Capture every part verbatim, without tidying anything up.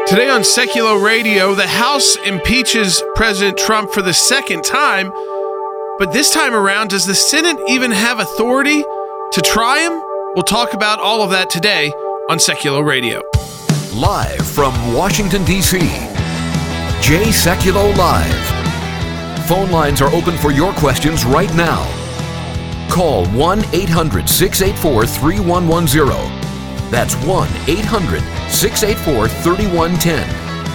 Today on Secular Radio, the House impeaches President Trump for the second time, but this time around, does the Senate even have authority to try him? We'll talk about all of that today on Secular Radio. Live from Washington, D C, Jay Sekulow Live. Phone lines are open for your questions right now. Call one eight hundred six eight four three one one zero. That's one eight hundred six eight four three one one zero.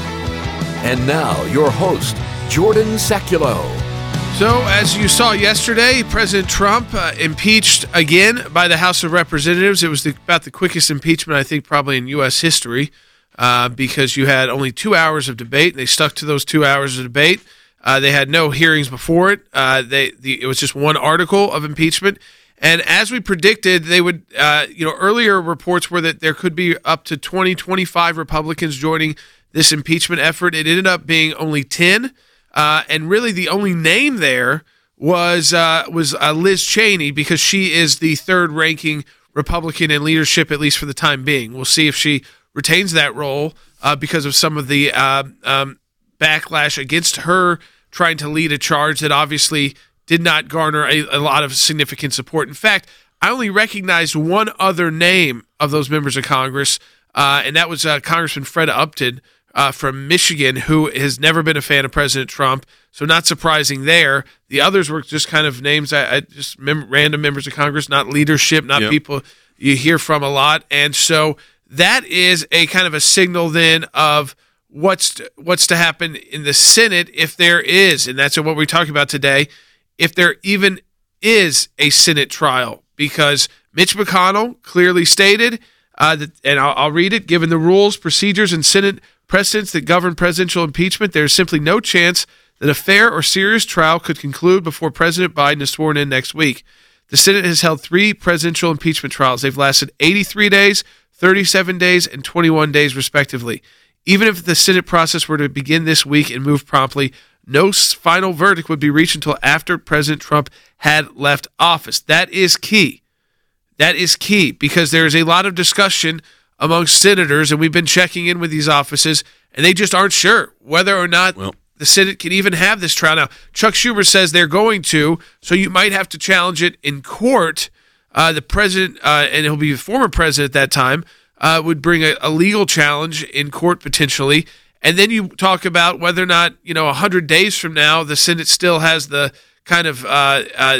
And now, your host, Jordan Sekulow. So, as you saw yesterday, President Trump uh, impeached again by the House of Representatives. It was the, about the quickest impeachment, I think, probably in U S history, uh, because you had only two hours of debate. They stuck to those two hours of debate. Uh, they had no hearings before it. Uh, they the, it was just one article of impeachment. And as we predicted, they would, uh, you know, earlier reports were that there could be up to twenty, twenty-five Republicans joining this impeachment effort. It ended up being only ten. Uh, and really the only name there was uh, was uh, Liz Cheney, because she is the third ranking Republican in leadership, at least for the time being. We'll see if she retains that role uh, because of some of the uh, um, backlash against her trying to lead a charge that obviously did not garner a, a lot of significant support. In fact, I only recognized one other name of those members of Congress, uh, and that was uh, Congressman Fred Upton uh, from Michigan, who has never been a fan of President Trump, so not surprising there. The others were just kind of names, I, I just mem- random members of Congress, not leadership, not yep. people you hear from a lot. And so that is a kind of a signal then of what's to, what's to happen in the Senate if there is, and that's what we're talking about today, if there even is a Senate trial, because Mitch McConnell clearly stated, uh, that, and I'll, I'll read it, given the rules, procedures, and Senate precedents that govern presidential impeachment, there is simply no chance that a fair or serious trial could conclude before President Biden is sworn in next week. The Senate has held three presidential impeachment trials. They've lasted eighty-three days, thirty-seven days, and twenty-one days, respectively. Even if the Senate process were to begin this week and move promptly, no final verdict would be reached until after President Trump had left office. That is key. That is key, because there is a lot of discussion among senators, and we've been checking in with these offices, and they just aren't sure whether or not well, the Senate can even have this trial. Now, Chuck Schumer says they're going to, so you might have to challenge it in court. Uh, the president, uh, and he'll be the former president at that time, uh, would bring a, a legal challenge in court potentially. And then you talk about whether or not, you know, one hundred days from now, the Senate still has the kind of uh, uh,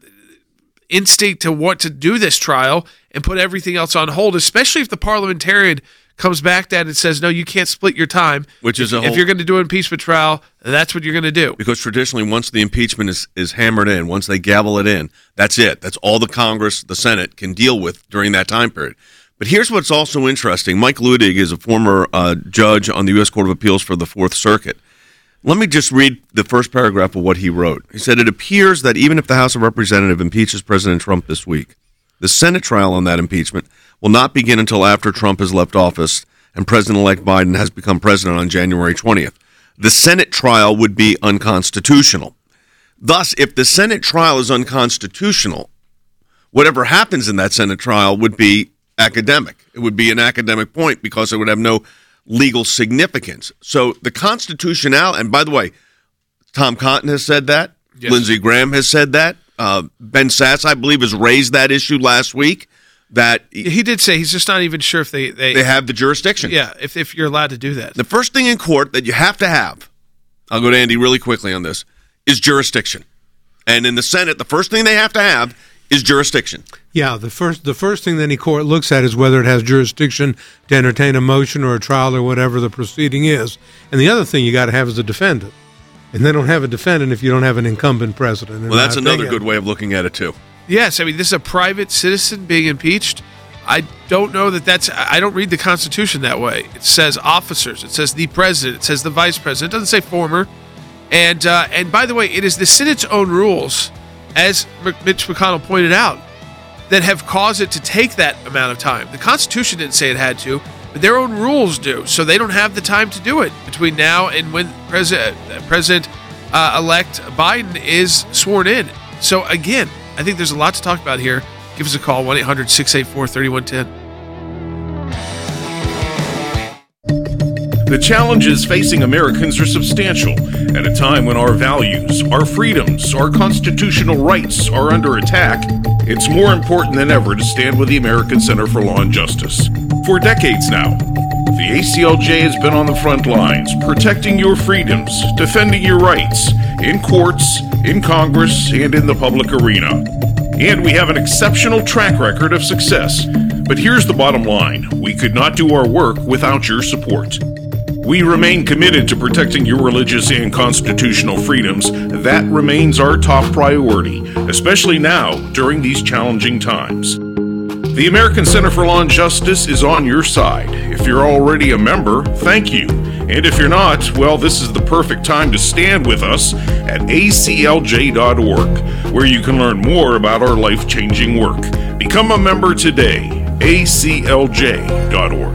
instinct to want to do this trial and put everything else on hold, especially if the parliamentarian comes back then and says, no, you can't split your time. Which is a if, whole, if you're going to do an impeachment trial, that's what you're going to do. Because traditionally, once the impeachment is, is hammered in, once they gavel it in, that's it. That's all the Congress, the Senate, can deal with during that time period. But here's what's also interesting. Mike Ludig is a former uh, judge on the U S Court of Appeals for the Fourth Circuit. Let me just read the first paragraph of what he wrote. He said, it appears that even if the House of Representatives impeaches President Trump this week, the Senate trial on that impeachment will not begin until after Trump has left office and President-elect Biden has become president on January twentieth. The Senate trial would be unconstitutional. Thus, if the Senate trial is unconstitutional, whatever happens in that Senate trial would be academic. It would be an academic point because it would have no legal significance. So the constitutionality, and by the way, Tom Cotton has said that. Yes. Lindsey Graham has said that. Uh, Ben Sasse, I believe, has raised that issue last week. That he did say he's just not even sure if they they, they have the jurisdiction. Yeah, if if you're allowed to do that. The first thing in court that you have to have, I'll go to Andy really quickly on this, is jurisdiction. And in the Senate, the first thing they have to have is jurisdiction. Yeah, the first the first thing that any court looks at is whether it has jurisdiction to entertain a motion or a trial or whatever the proceeding is. And the other thing you got to have is a defendant. And they don't have a defendant if you don't have an incumbent president. Well, that's another good way of looking at it, too. Yes, I mean, this is a private citizen being impeached. I don't know that that's – I don't read the Constitution that way. It says officers. It says the president. It says the vice president. It doesn't say former. And, uh, and by the way, it is the Senate's own rules, as Mitch McConnell pointed out, that have caused it to take that amount of time. The Constitution didn't say it had to, but their own rules do. So they don't have the time to do it between now and when President President uh, elect Biden is sworn in. So again, I think there's a lot to talk about here. Give us a call, one eight hundred six eight four three one one zero. The challenges facing Americans are substantial at a time when our values, our freedoms, our constitutional rights are under attack. It's more important than ever to stand with the American Center for Law and Justice. For decades now, the A C L J has been on the front lines, protecting your freedoms, defending your rights, in courts, in Congress, and in the public arena. And we have an exceptional track record of success. But here's the bottom line. We could not do our work without your support. We remain committed to protecting your religious and constitutional freedoms. That remains our top priority, especially now during these challenging times. The American Center for Law and Justice is on your side. If you're already a member, thank you. And if you're not, well, this is the perfect time to stand with us at A C L J dot org, where you can learn more about our life-changing work. Become a member today, A C L J dot org.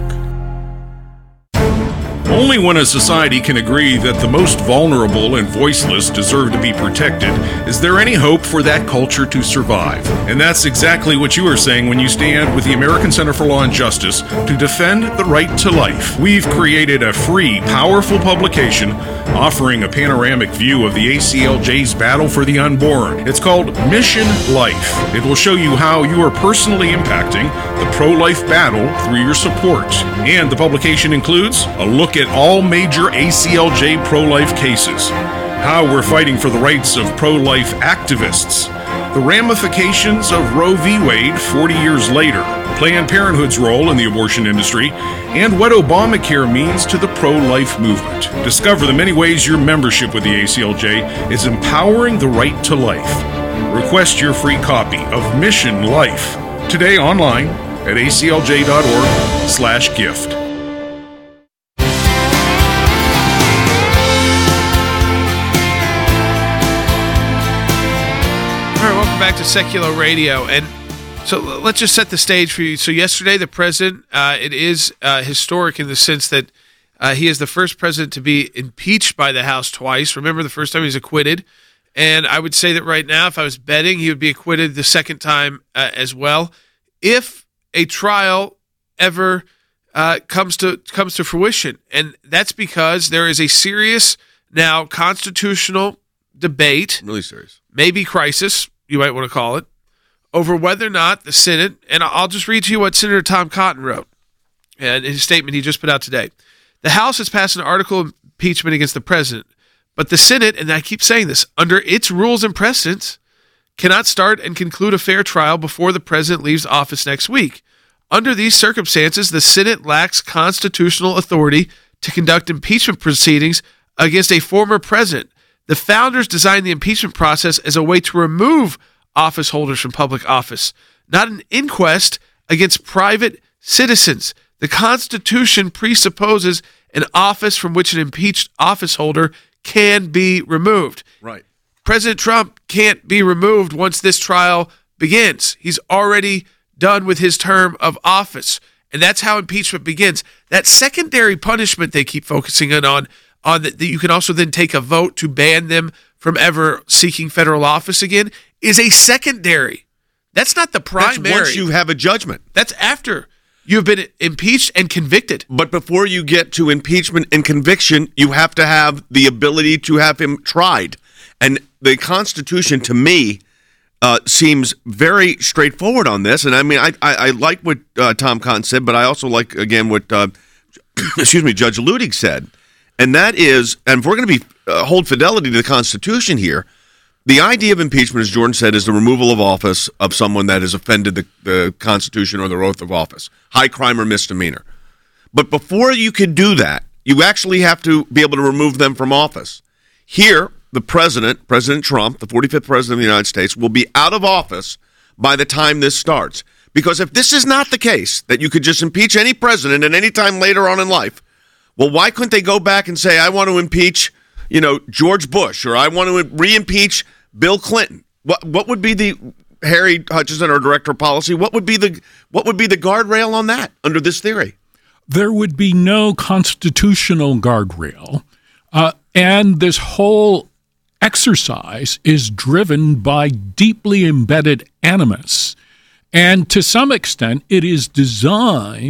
Only when a society can agree that the most vulnerable and voiceless deserve to be protected is there any hope for that culture to survive. And that's exactly what you are saying when you stand with the American Center for Law and Justice to defend the right to life. We've created a free, powerful publication offering a panoramic view of the A C L J's battle for the unborn. It's called Mission Life. It will show you how you are personally impacting the pro-life battle through your support. And the publication includes a look at all major A C L J pro-life cases, how we're fighting for the rights of pro-life activists, the ramifications of Roe v. Wade forty years later, Planned Parenthood's role in the abortion industry, and what Obamacare means to the pro-life movement. Discover the many ways your membership with the A C L J is empowering the right to life. Request your free copy of Mission Life today online at A C L J dot org slash gift. Back to Secular Radio, and so let's just set the stage for you. So yesterday, the president, uh, it is uh, historic in the sense that uh, he is the first president to be impeached by the House twice. Remember, the first time he was acquitted, and I would say that right now, if I was betting, he would be acquitted the second time uh, as well. If a trial ever uh, comes to comes to fruition, and that's because there is a serious now constitutional debate, Really serious, maybe crisis, you might want to call it, over whether or not the Senate, and I'll just read to you what Senator Tom Cotton wrote in his statement he just put out today. The House has passed an article of impeachment against the president, but the Senate, and I keep saying this, under its rules and precedents, cannot start and conclude a fair trial before the president leaves office next week. Under these circumstances, the Senate lacks constitutional authority to conduct impeachment proceedings against a former president. The founders designed the impeachment process as a way to remove office holders from public office, not an inquest against private citizens. The Constitution presupposes an office from which an impeached office holder can be removed. right? President Trump can't be removed once this trial begins. He's already done with his term of office, and that's how impeachment begins. That secondary punishment they keep focusing in on, on that you can also then take a vote to ban them from ever seeking federal office again, is a secondary. That's not the primary. That's once you have a judgment. That's after you've been impeached and convicted. But before you get to impeachment and conviction, you have to have the ability to have him tried. And the Constitution, to me, uh, seems very straightforward on this. And I mean, I I, I like what uh, Tom Cotton said, but I also like, again, what, uh, excuse me, Judge Ludig said. And that is, and if we're going to be uh, hold fidelity to the Constitution here, the idea of impeachment, as Jordan said, is the removal of office of someone that has offended the, the Constitution or their oath of office, high crime or misdemeanor. But before you can do that, you actually have to be able to remove them from office. Here, the president, President Trump, the forty-fifth president of the United States, will be out of office by the time this starts. Because if this is not the case, that you could just impeach any president at any time later on in life, well, why couldn't they go back and say, I want to impeach, you know, George Bush, or I want to re-impeach Bill Clinton? What what would be the Harry Hutchinson, our director of policy? What would be the what would be the guardrail on that under this theory? There would be no constitutional guardrail, uh, and this whole exercise is driven by deeply embedded animus, and to some extent, it is designed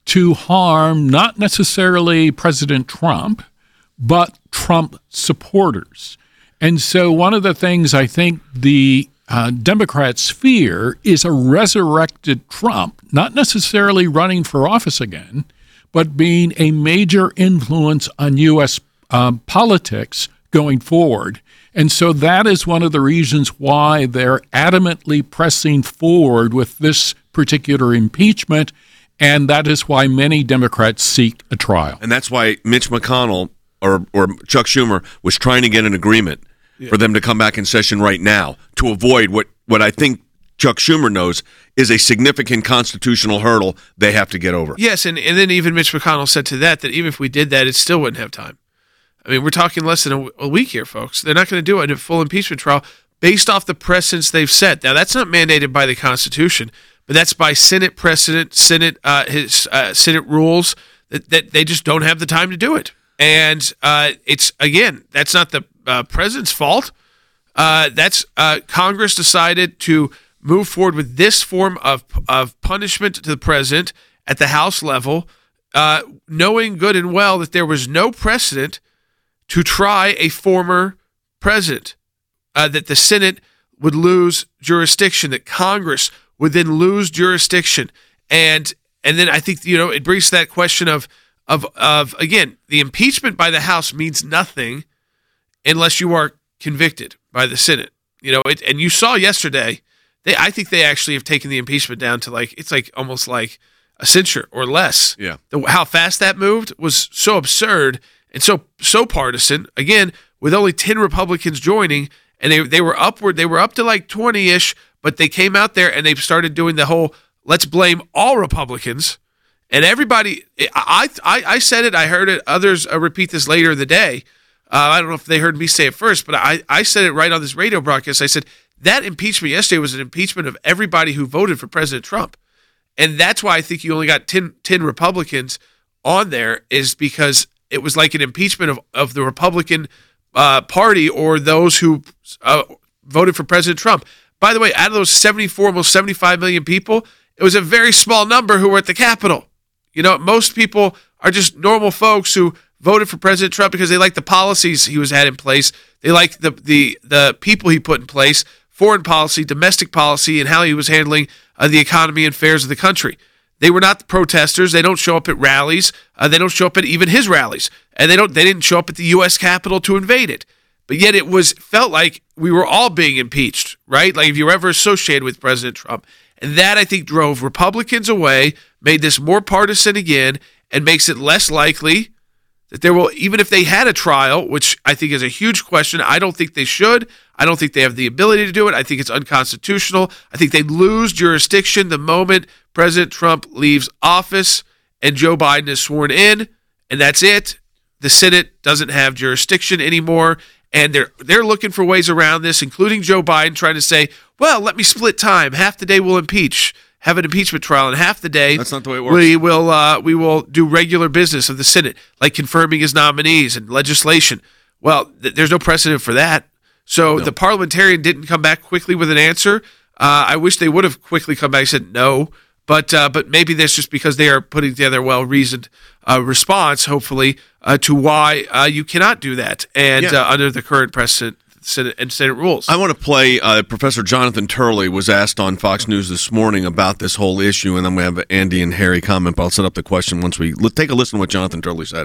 to harm not necessarily President Trump, but Trump supporters. And so one of the things I think the uh, Democrats fear is a resurrected Trump, not necessarily running for office again, but being a major influence on U S uh, politics going forward. And so that is one of the reasons why they're adamantly pressing forward with this particular impeachment, and that is why many Democrats seek a trial. And that's why Mitch McConnell or, or Chuck Schumer was trying to get an agreement yeah. for them to come back in session right now to avoid what, what I think Chuck Schumer knows is a significant constitutional hurdle they have to get over. Yes, and, and then even Mitch McConnell said to that that even if we did that, it still wouldn't have time. I mean, we're talking less than a, a week here, folks. They're not going to do it in a full impeachment trial based off the precedents they've set. Now, that's not mandated by the Constitution, but that's by Senate precedent, Senate uh, his uh, Senate rules that, that they just don't have the time to do it. And uh, it's again, that's not the uh, president's fault. Uh, that's uh, Congress decided to move forward with this form of of punishment to the president at the House level, uh, knowing good and well that there was no precedent to try a former president, uh, that the Senate would lose jurisdiction, that Congress would then lose jurisdiction. And and then I think, you know, it brings that question of, of, of again, the impeachment by the House means nothing unless you are convicted by the Senate. You know, it, and you saw yesterday, they I think they actually have taken the impeachment down to like, it's like almost like a censure or less. Yeah. The, how fast that moved was so absurd and so so partisan. Again, with only ten Republicans joining, and they they were upward, they were up to like twenty-ish, but they came out there and they started doing the whole let's blame all Republicans. And everybody, I I, I said it, I heard it, others uh, repeat this later in the day. Uh, I don't know if they heard me say it first, but I, I said it right on this radio broadcast. I said that impeachment yesterday was an impeachment of everybody who voted for President Trump. And that's why I think you only got ten, ten Republicans on there, is because it was like an impeachment of, of the Republican uh, Party or those who uh, voted for President Trump. By the way, out of those seventy-four, almost seventy-five million people, it was a very small number who were at the Capitol. You know, most people are just normal folks who voted for President Trump because they like the policies he was had in place. They like the the the people he put in place, foreign policy, domestic policy, and how he was handling uh, the economy and affairs of the country. They were not the protesters. They don't show up at rallies. Uh, they don't show up at even his rallies, and they don't. They didn't show up at the U S Capitol to invade it. But yet, it was felt like we were all being impeached, right? Like if you were ever associated with President Trump, and that I think drove Republicans away, made this more partisan again, and makes it less likely that there will, even if they had a trial, which I think is a huge question. I don't think they should. I don't think they have the ability to do it. I think it's unconstitutional. I think they lose jurisdiction the moment President Trump leaves office and Joe Biden is sworn in, and that's it. The Senate doesn't have jurisdiction anymore, and they're they're looking for ways around this, including Joe Biden trying to say, well, let me split time. Half the day we'll impeach, have an impeachment trial, and half the day that's not the way it works. We will uh, we will do regular business of the Senate, like confirming his nominees and legislation. Well, th- there's no precedent for that. So no. The parliamentarian didn't come back quickly with an answer. Uh, I wish they would have quickly come back and said no, but uh, but maybe that's just because they are putting together a well-reasoned uh, response, hopefully, uh, to why uh, you cannot do that and yeah. uh, under the current precedent Senate and Senate rules. I want to play. Uh, Professor Jonathan Turley was asked on Fox News this morning about this whole issue, and then we have Andy and Harry comment. But I'll set up the question once we let's take a listen to what Jonathan Turley said.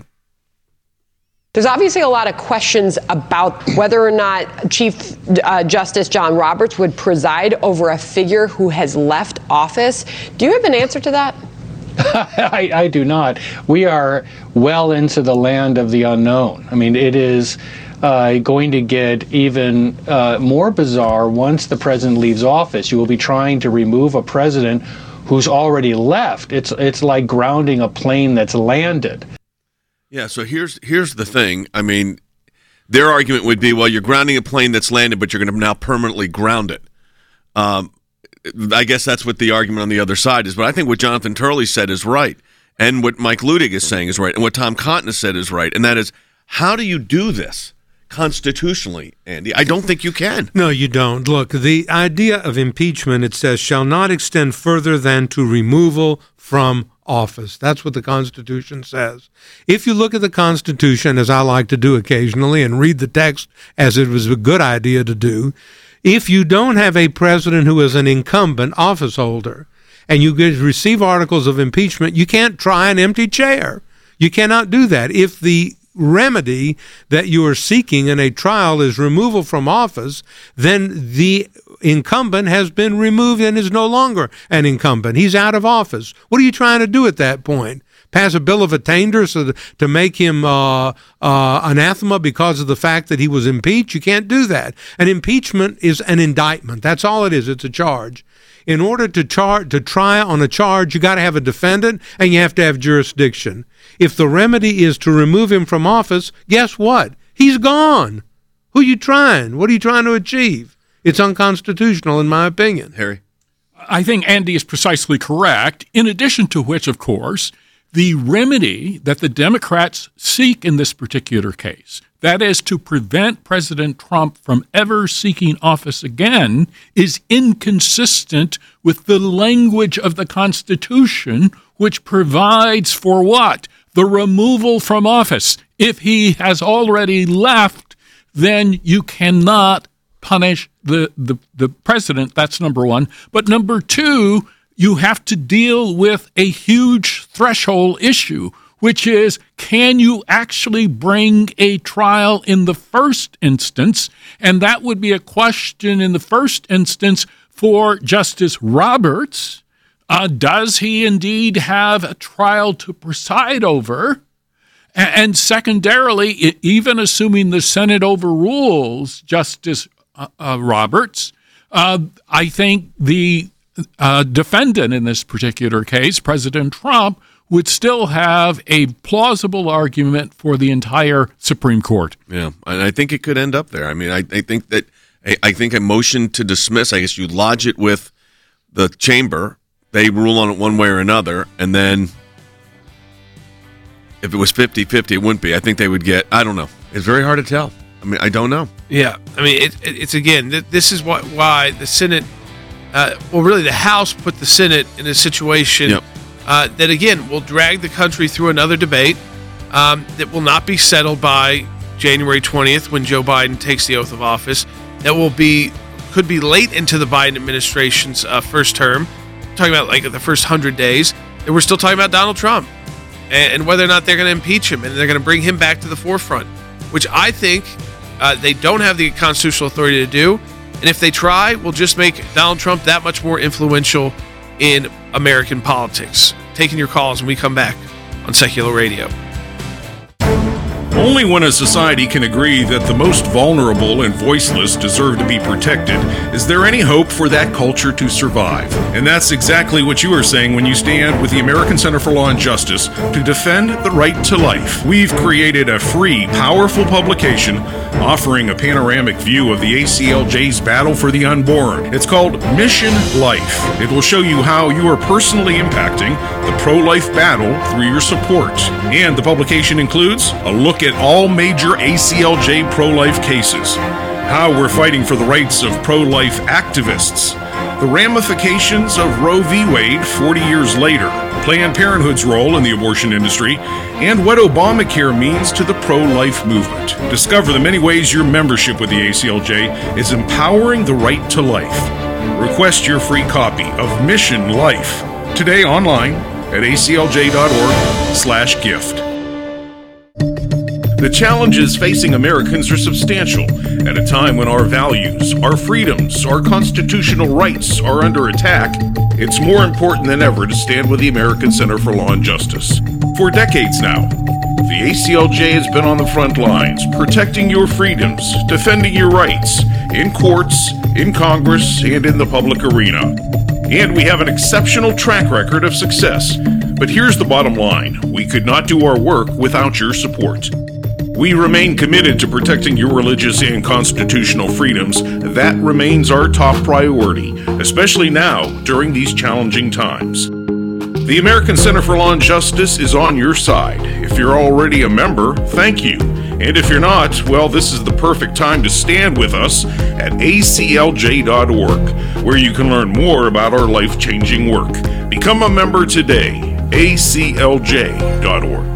There's obviously a lot of questions about whether or not Chief uh, Justice John Roberts would preside over a figure who has left office. Do you have an answer to that? I, I do not. We are well into the land of the unknown. I mean, it is uh, going to get even uh, more bizarre once the president leaves office. You will be trying to remove a president who's already left. It's it's like grounding a plane that's landed. Yeah, so here's here's the thing. I mean, their argument would be, well, you're grounding a plane that's landed, but you're going to now permanently ground it. Um, I guess that's what the argument on the other side is. But I think what Jonathan Turley said is right, and what Mike Ludig is saying is right, and what Tom Cotton has said is right, and that is, how do you do this constitutionally, Andy? I don't think you can. No, you don't. Look, the idea of impeachment, it says, shall not extend further than to removal from office. That's what the Constitution says. If you look at the Constitution, as I like to do occasionally, and read the text as it was a good idea to do, if you don't have a president who is an incumbent office holder and you get, receive articles of impeachment, you can't try an empty chair. You cannot do that. If the remedy that you are seeking in a trial is removal from office, then the incumbent has been removed and is no longer an incumbent. He's out of office. What are you trying to do at that point? Pass a bill of attainder so to make him uh, uh, anathema because of the fact that he was impeached? You can't do that. An impeachment is an indictment. That's all it is. It's a charge. In order to char- to try on a charge, you got to have a defendant and you have to have jurisdiction. If the remedy is to remove him from office, guess what? He's gone. Who are you trying? What are you trying to achieve? It's unconstitutional, in my opinion. Harry? I think Andy is precisely correct, in addition to which, of course, the remedy that the Democrats seek in this particular case, that is to prevent President Trump from ever seeking office again, is inconsistent with the language of the Constitution, which provides for what? The removal from office. If he has already left, then you cannot punish the, the, the president. That's number one. But number two, you have to deal with a huge threshold issue, which is, can you actually bring a trial in the first instance? And that would be a question in the first instance for Justice Roberts. Uh, does he indeed have a trial to preside over? And, and secondarily, it, even assuming the Senate overrules Justice uh, uh, Roberts, uh, I think the uh, defendant in this particular case, President Trump, would still have a plausible argument for the entire Supreme Court. Yeah, and I think it could end up there. I mean, I, I think that I, I think a motion to dismiss, I guess you lodge it with the chamber, they rule on it one way or another, and then if it was fifty-fifty, it wouldn't be. I think they would get, I don't know. It's very hard to tell. I mean, I don't know. Yeah, I mean, it, it, it's again, th- this is what why the Senate, uh, well, really the House put the Senate in a situation Yep. uh, that, again, will drag the country through another debate um, that will not be settled by January twentieth when Joe Biden takes the oath of office. That will be, could be late into the Biden administration's uh, first term, talking about like the first one hundred days, and we're still talking about Donald Trump and, and whether or not they're going to impeach him and they're going to bring him back to the forefront, which I think uh, they don't have the constitutional authority to do. And if they try, will just make Donald Trump that much more influential in American politics. Taking your calls when we come back on Secular Radio. Only when a society can agree that the most vulnerable and voiceless deserve to be protected is there any hope for that culture to survive. And that's exactly what you are saying when you stand with the American Center for Law and Justice to defend the right to life. We've created a free, powerful publication offering a panoramic view of the A C L J's battle for the unborn. It's called Mission Life. It will show you how you are personally impacting the pro-life battle through your support. And the publication includes a look at all major A C L J pro-life cases, how we're fighting for the rights of pro-life activists, the ramifications of Roe v. Wade forty years later, Planned Parenthood's role in the abortion industry, and what Obamacare means to the pro-life movement. Discover the many ways your membership with the A C L J is empowering the right to life. Request your free copy of Mission Life today online at A C L J dot org slash gift. The challenges facing Americans are substantial at a time when our values, our freedoms, our constitutional rights are under attack. It's more important than ever to stand with the American Center for Law and Justice. For decades now, the A C L J has been on the front lines, protecting your freedoms, defending your rights, in courts, in Congress, and in the public arena. And we have an exceptional track record of success. But here's the bottom line. We could not do our work without your support. We remain committed to protecting your religious and constitutional freedoms. That remains our top priority, especially now during these challenging times. The American Center for Law and Justice is on your side. If you're already a member, thank you. And if you're not, well, this is the perfect time to stand with us at A C L J dot org, where you can learn more about our life-changing work. Become a member today. A C L J dot org.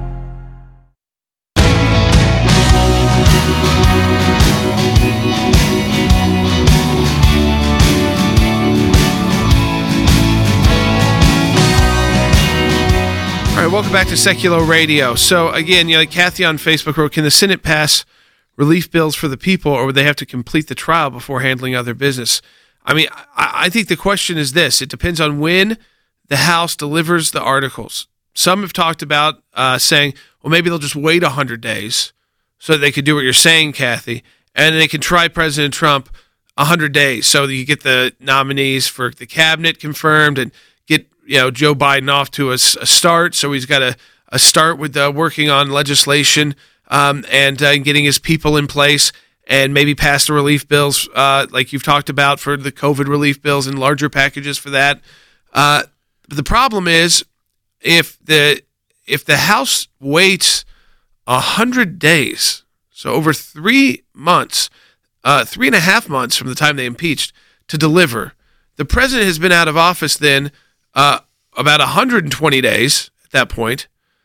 All right, welcome back to Secular Radio. So again, you know, Kathy on Facebook wrote, can the Senate pass relief bills for the people, or would they have to complete the trial before handling other business? I mean, I, I think the question is this. It depends on when the House delivers the articles. Some have talked about uh, saying, well, maybe they'll just wait one hundred days so that they could do what you're saying, Kathy, and they can try President Trump one hundred days so that you get the nominees for the cabinet confirmed and get, you know, Joe Biden off to a, a start. So he's got a, a start with uh, working on legislation um, and uh, getting his people in place, and maybe pass the relief bills uh, like you've talked about for the COVID relief bills and larger packages for that. Uh, but the problem is if the if the House waits one hundred days, so over three months, uh, three and a half months from the time they impeached to deliver, the president has been out of office then Uh, about one hundred twenty days at that point.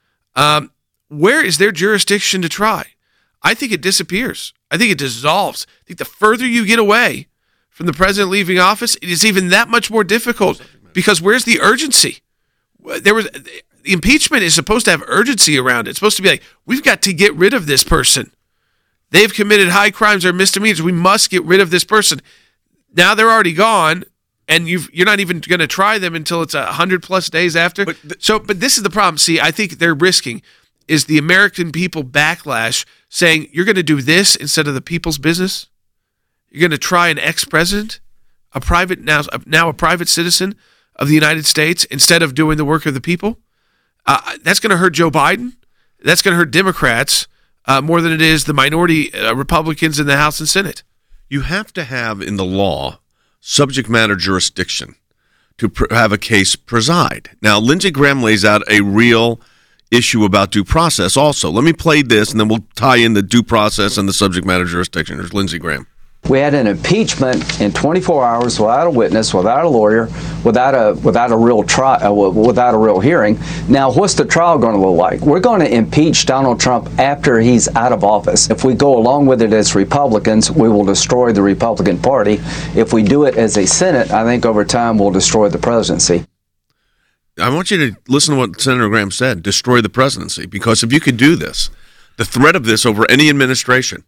Um, where is their jurisdiction to try? I think it disappears. I think it dissolves. I think the further you get away from the president leaving office, it is even that much more difficult, because where's the urgency? There was the impeachment is supposed to have urgency around it. It's supposed to be like, we've got to get rid of this person. They've committed high crimes or misdemeanors. We must get rid of this person. Now they're already gone. And you've, you're not even going to try them until it's a hundred plus days after. But th- so, but this is the problem. See, I think they're risking is the American people backlash, saying you're going to do this instead of the people's business. You're going to try an ex-president, a private now now a private citizen of the United States, instead of doing the work of the people. Uh, that's going to hurt Joe Biden. That's going to hurt Democrats uh, more than it is the minority uh, Republicans in the House and Senate. You have to have in the law subject matter jurisdiction to pr- have a case preside. Now, Lindsey Graham lays out a real issue about due process also. Let me play this, and then we'll tie in the due process and the subject matter jurisdiction. There's Lindsey Graham. We had an impeachment in twenty-four hours without a witness, without a lawyer, without a without a real trial, without a real hearing. Now, what's the trial going to look like? We're going to impeach Donald Trump after he's out of office. If we go along with it as Republicans, we will destroy the Republican Party. If we do it as a Senate, I think over time we'll destroy the presidency. I want you to listen to what Senator Graham said, destroy the presidency, because if you could do this, the threat of this over any administration,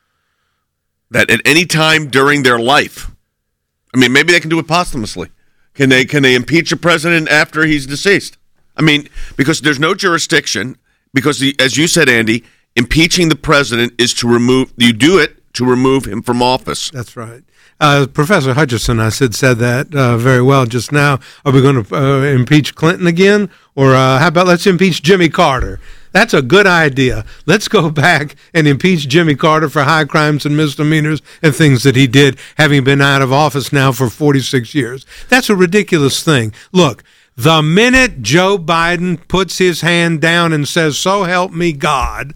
that at any time during their life, I mean, maybe they can do it posthumously. Can they can they impeach a president after he's deceased? I mean, because there's no jurisdiction, because, the, as you said, Andy, impeaching the president is to remove, you do it to remove him from office. That's right. Uh, Professor Hutchison, I said, said that uh, very well just now. Are we going to uh, impeach Clinton again? Or uh, how about let's impeach Jimmy Carter? That's a good idea. Let's go back and impeach Jimmy Carter for high crimes and misdemeanors and things that he did, having been out of office now for forty-six years. That's a ridiculous thing. Look, the minute Joe Biden puts his hand down and says, "So help me God,"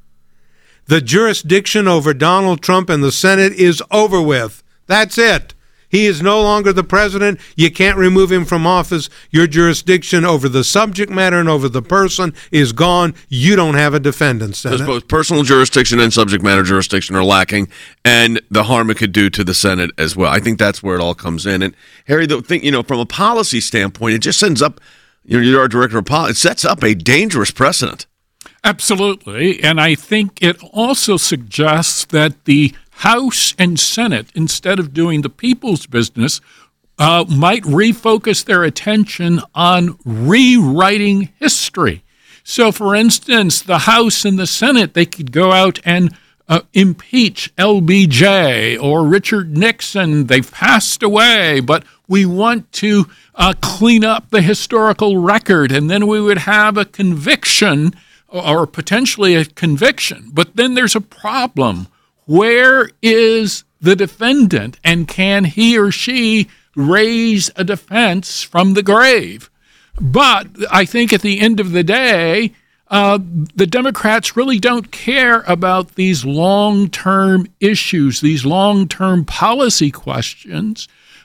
the jurisdiction over Donald Trump and the Senate is over with. That's it. He is no longer the president. You can't remove him from office. Your jurisdiction over the subject matter and over the person is gone. You don't have a defendant, Senate. Because both personal jurisdiction and subject matter jurisdiction are lacking, and the harm it could do to the Senate as well. I think that's where it all comes in. And Harry, the thing, you know, from a policy standpoint, it just sends up, you know, you're our director of policy, it sets up a dangerous precedent. Absolutely. And I think it also suggests that the House and Senate, instead of doing the people's business, uh, might refocus their attention on rewriting history. So, for instance, the House and the Senate, they could go out and uh, impeach L B J or Richard Nixon. They've passed away, but we want to uh, clean up the historical record, and then we would have a conviction or potentially a conviction. But then there's a problem. Where is the defendant, and can he or she raise a defense from the grave? But I think at the end of the day, uh, the Democrats really don't care about these long-term issues, these long-term policy questions.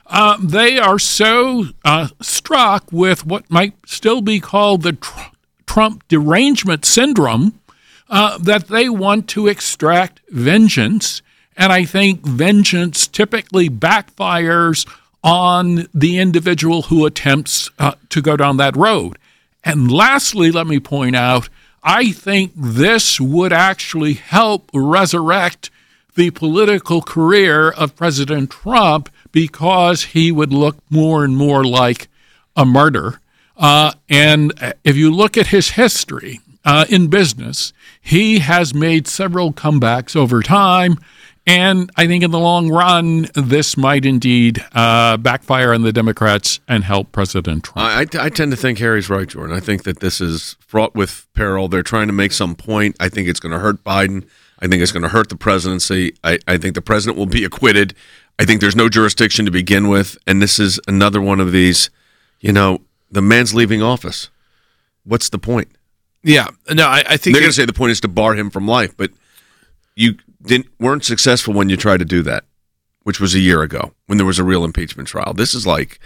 Uh, they are so uh, struck with what might still be called the tr- Trump derangement syndrome uh, that they want to extract vengeance. And I think vengeance typically backfires on the individual who attempts uh, to go down that road. And lastly, let me point out, I think this would actually help resurrect the political career of President Trump because he would look more and more like a martyr. Uh, and if you look at his history uh, in business, he has made several comebacks over time. And I think in the long run, this might indeed uh, backfire on the Democrats and help President Trump. I, I tend to think Harry's right, Jordan. I think that this is fraught with peril. They're trying to make some point. I think it's going to hurt Biden. I think it's going to hurt the presidency. I, I think the president will be acquitted. I think there's no jurisdiction to begin with. And this is another one of these, you know, the man's leaving office. What's the point? Yeah. No, I, I think they're going to say the point is to bar him from life, but you didn't weren't successful when you tried to do that, which was a year ago when there was a real impeachment trial. This is like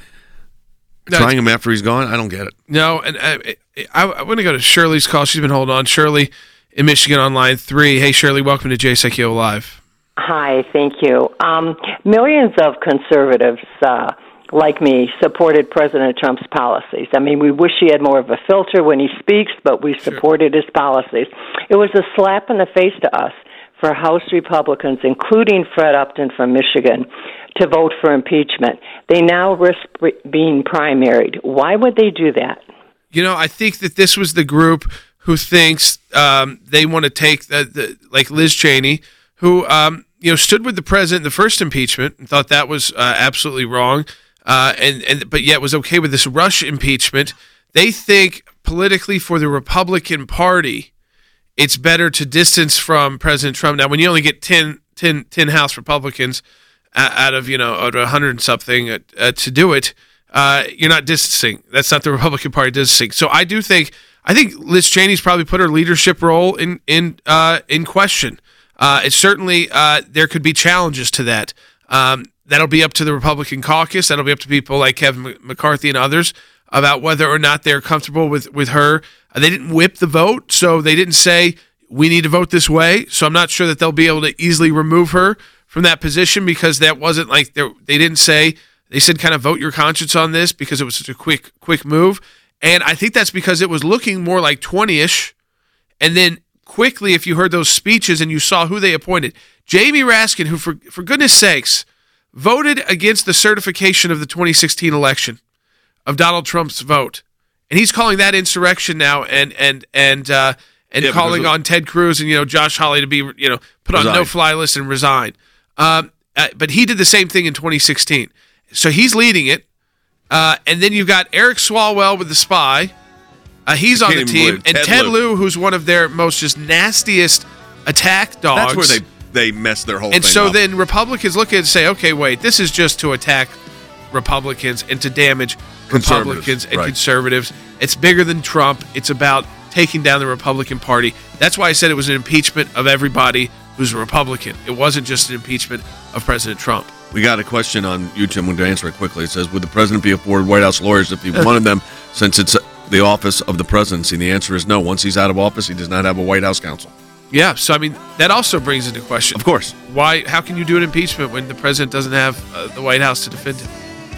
no, trying him after he's gone. I don't get it. No, and I, I, I want to go to Shirley's call. She's been holding on. Shirley in Michigan on line three. Hey, Shirley, welcome to Jay Sekulow Live. Hi, thank you. Um, millions of conservatives uh, like me supported President Trump's policies. I mean, we wish he had more of a filter when he speaks, but we supported sure. his policies. It was a slap in the face to us for House Republicans, including Fred Upton from Michigan, to vote for impeachment. They now risk being primaried. Why would they do that? You know, I think that this was the group who thinks um, they want to take, the, the like Liz Cheney, who um, you know stood with the president in the first impeachment and thought that was uh, absolutely wrong, uh, and, and but yet was okay with this rush impeachment. They think politically for the Republican Party, it's better to distance from President Trump. Now, when you only get ten, ten, ten House Republicans out of, you know, out of one hundred and something uh, uh, to do it, uh, you're not distancing. That's not the Republican Party distancing. So I do think, I think Liz Cheney's probably put her leadership role in in uh, in question. Uh, it's certainly, uh, there could be challenges to that. Um, that'll be up to the Republican caucus. That'll be up to people like Kevin McCarthy and others about whether or not they're comfortable with, with her. Uh, they didn't whip the vote, so they didn't say, we need to vote this way. So I'm not sure that they'll be able to easily remove her from that position because that wasn't like, they didn't say, they said kind of vote your conscience on this because it was such a quick, quick move. And I think that's because it was looking more like twenty-ish. And then quickly, if you heard those speeches and you saw who they appointed, Jamie Raskin, who for, for goodness sakes, voted against the certification of the twenty sixteen election, of Donald Trump's vote, and he's calling that insurrection now, and and and uh, and yeah, calling on Ted Cruz and you know Josh Hawley to be you know put resign. on no-fly list and resign. Um, uh, but he did the same thing in twenty sixteen, so he's leading it. Uh, and then you've got Eric Swalwell with the spy. Uh, he's on the team, and Ted, Ted Lieu, who's one of their most just nastiest attack dogs. That's where they they mess their whole. And thing so up. then Republicans look at it and say, okay, wait, this is just to attack Republicans and to damage Republicans and right. conservatives. It's bigger than Trump. It's about taking down the Republican Party. That's why I said it was an impeachment of everybody who's a Republican. It wasn't just an impeachment of President Trump. We got a question on YouTube. I'm going to answer it quickly. It says, would the president be afforded White House lawyers if he wanted them since it's the office of the presidency? And the answer is no. Once he's out of office, he does not have a White House counsel. Yeah, so I mean, that also brings into question. Of course. Why? How can you do an impeachment when the president doesn't have uh, the White House to defend him?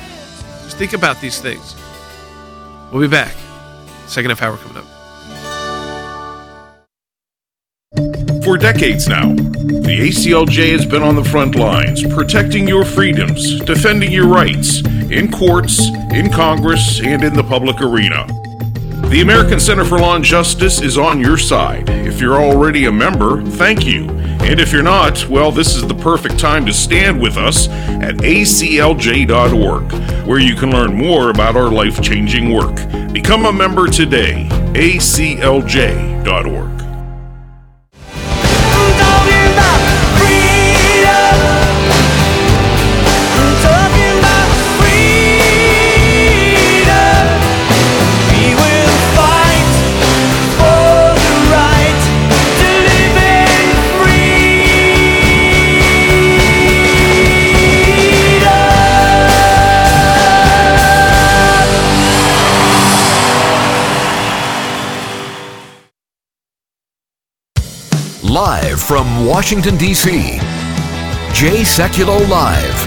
Just think about these things. We'll be back. Second half hour coming up. For decades now, the A C L J has been on the front lines, protecting your freedoms, defending your rights, in courts, in Congress, and in the public arena. The American Center for Law and Justice is on your side. If you're already a member, thank you. And if you're not, well, this is the perfect time to stand with us at A C L J dot org, where you can learn more about our life-changing work. Become a member today, A C L J dot org. Live from Washington, D C, Jay Sekulow Live.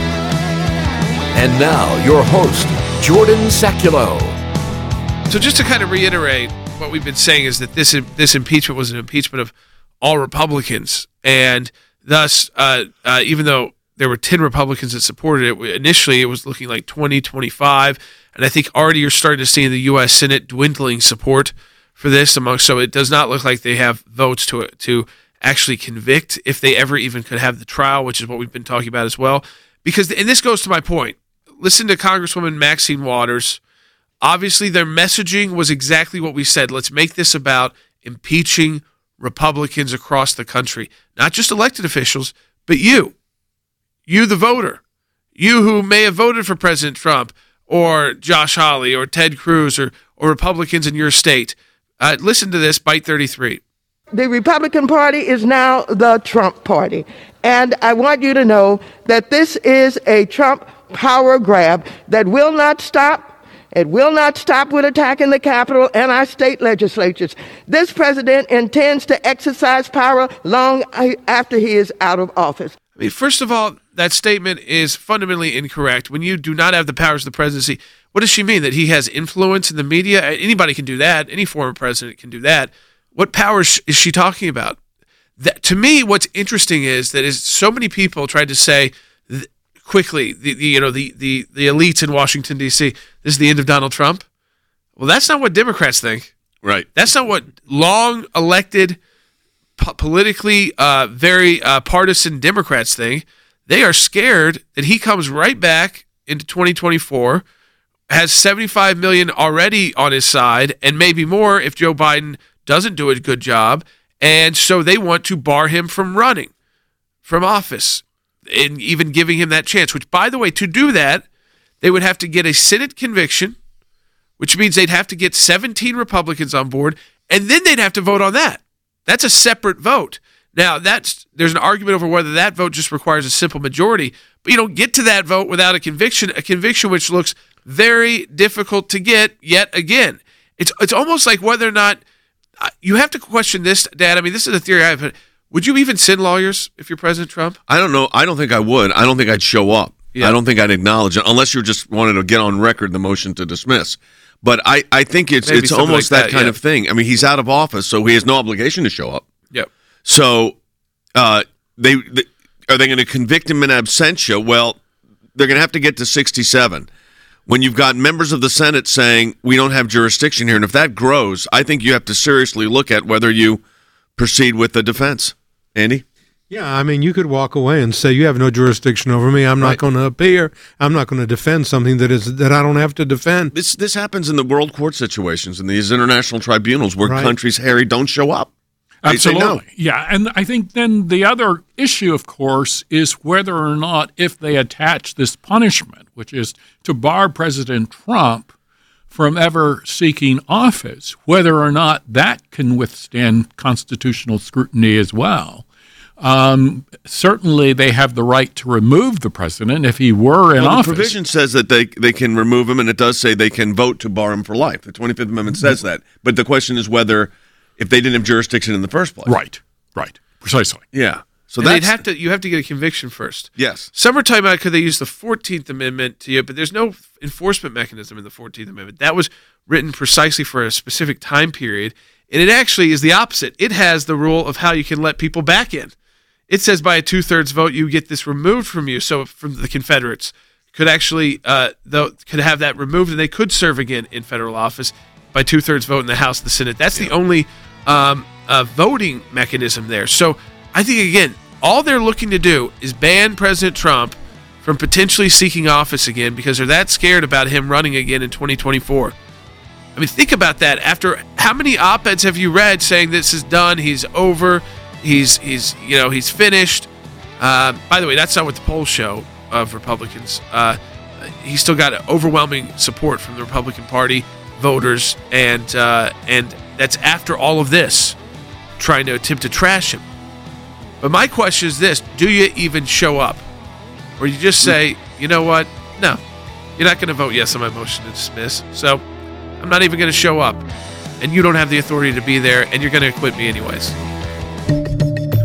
And now, your host, Jordan Sekulow. So just to kind of reiterate, what we've been saying is that this this impeachment was an impeachment of all Republicans, and thus, uh, uh, even though there were ten Republicans that supported it, initially it was looking like twenty, twenty-five, and I think already you're starting to see in the U S Senate dwindling support for this among, so it does not look like they have votes to to actually convict if they ever even could have the trial, which is what we've been talking about as well. Because, and this goes to my point, listen to Congresswoman Maxine Waters. Obviously, their messaging was exactly what we said. Let's make this about impeaching Republicans across the country, not just elected officials, but you, you the voter, you who may have voted for President Trump or Josh Hawley or Ted Cruz or, or Republicans in your state. Uh, listen to this, Byte thirty-three. The Republican Party is now the Trump Party. And I want you to know that this is a Trump power grab that will not stop. It will not stop with attacking the Capitol and our state legislatures. This president intends to exercise power long after he is out of office. I mean, first of all, that statement is fundamentally incorrect. When you do not have the powers of the presidency, what does she mean? That he has influence in the media? Anybody can do that. Any former president can do that. What powers is she talking about? That, to me, what's interesting is that is so many people tried to say th- quickly, the, the you know the, the the elites in Washington D C, this is the end of Donald Trump. Well, that's not what Democrats think. Right. That's not what long elected, po- politically uh, very uh, partisan Democrats think. They are scared that he comes right back into twenty twenty-four, has seventy-five million already on his side, and maybe more if Joe Biden doesn't do a good job, and so they want to bar him from running from office and even giving him that chance, which, by the way, to do that, they would have to get a Senate conviction, which means they'd have to get seventeen Republicans on board, and then they'd have to vote on that. That's a separate vote. Now, that's there's an argument over whether that vote just requires a simple majority, but you don't get to that vote without a conviction, a conviction which looks very difficult to get yet again. It's it's almost like whether or not uh, you have to question this, Dad. I mean, this is a theory I have, but would you even send lawyers if you're President Trump? I don't know. I don't think I would. I don't think I'd show up. Yeah. I don't think I'd acknowledge it, unless you just wanted to get on record the motion to dismiss. But I, I think it's Maybe it's almost like that, that kind yeah. of thing. I mean, he's out of office, so he has no obligation to show up. Yep. So uh, they, they are they going to convict him in absentia? Well, they're going to have to get to sixty-seven. When you've got members of the Senate saying we don't have jurisdiction here, and if that grows, I think you have to seriously look at whether you proceed with the defense. Andy? Yeah, I mean, you could walk away and say, you have no jurisdiction over me. I'm not Right. going to appear. I'm not going to defend something that is that I don't have to defend. This this happens in the world court situations, in these international tribunals where Right. countries, Harry, don't show up. They say Absolutely. no. Yeah. And I think then the other issue, of course, is whether or not if they attach this punishment, which is to bar President Trump from ever seeking office, whether or not that can withstand constitutional scrutiny as well. Um, certainly they have the right to remove the president if he were in Well, the office. provision says that they they can remove him, and it does say they can vote to bar him for life. The twenty-fifth Amendment says that. But the question is whether, if they didn't have jurisdiction in the first place. Right, right, precisely. Yeah. So And that's they'd have to. You have to get a conviction first. yes. Some are talking about could they use the fourteenth Amendment to, but there's no enforcement mechanism in the fourteenth Amendment. That was written precisely for a specific time period, and it actually is the opposite. It has the rule of how you can let people back in. It says by a two-thirds vote you get this removed from you. So from the Confederates could actually uh, though could have that removed, and they could serve again in federal office by two-thirds vote in the House, the Senate. That's the only um, uh, voting mechanism there. So I think, again, all they're looking to do is ban President Trump from potentially seeking office again because they're that scared about him running again in twenty twenty-four. I mean, think about that. After how many op-eds have you read saying this is done, he's over, he's he's you know he's finished? Uh, by the way, that's not what the polls show of Republicans. Uh, he's still got overwhelming support from the Republican Party voters, and uh, and that's after all of this, trying to attempt to trash him. But my question is this: do you even show up, or you just say, you know what? No, you're not going to vote yes on my motion to dismiss. So I'm not even going to show up, and you don't have the authority to be there, and you're going to acquit me anyways.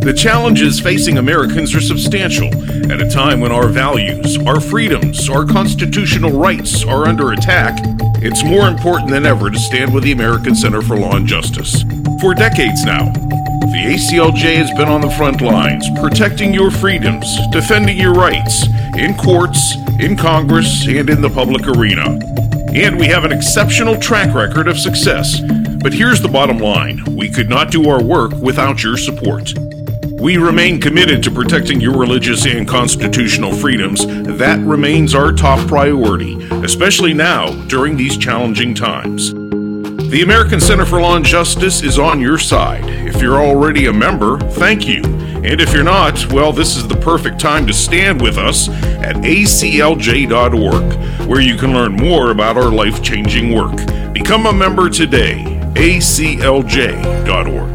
The challenges facing Americans are substantial at a time when our values, our freedoms, our constitutional rights are under attack. It's more important than ever to stand with the American Center for Law and Justice. For decades now, the A C L J has been on the front lines, protecting your freedoms, defending your rights, in courts, in Congress, and in the public arena. And we have an exceptional track record of success. But here's the bottom line. We could not do our work without your support. We remain committed to protecting your religious and constitutional freedoms. That remains our top priority, especially now during these challenging times. The American Center for Law and Justice is on your side. If you're already a member, thank you. And if you're not, well, this is the perfect time to stand with us at A C L J dot org, where you can learn more about our life-changing work. Become a member today. A C L J dot org.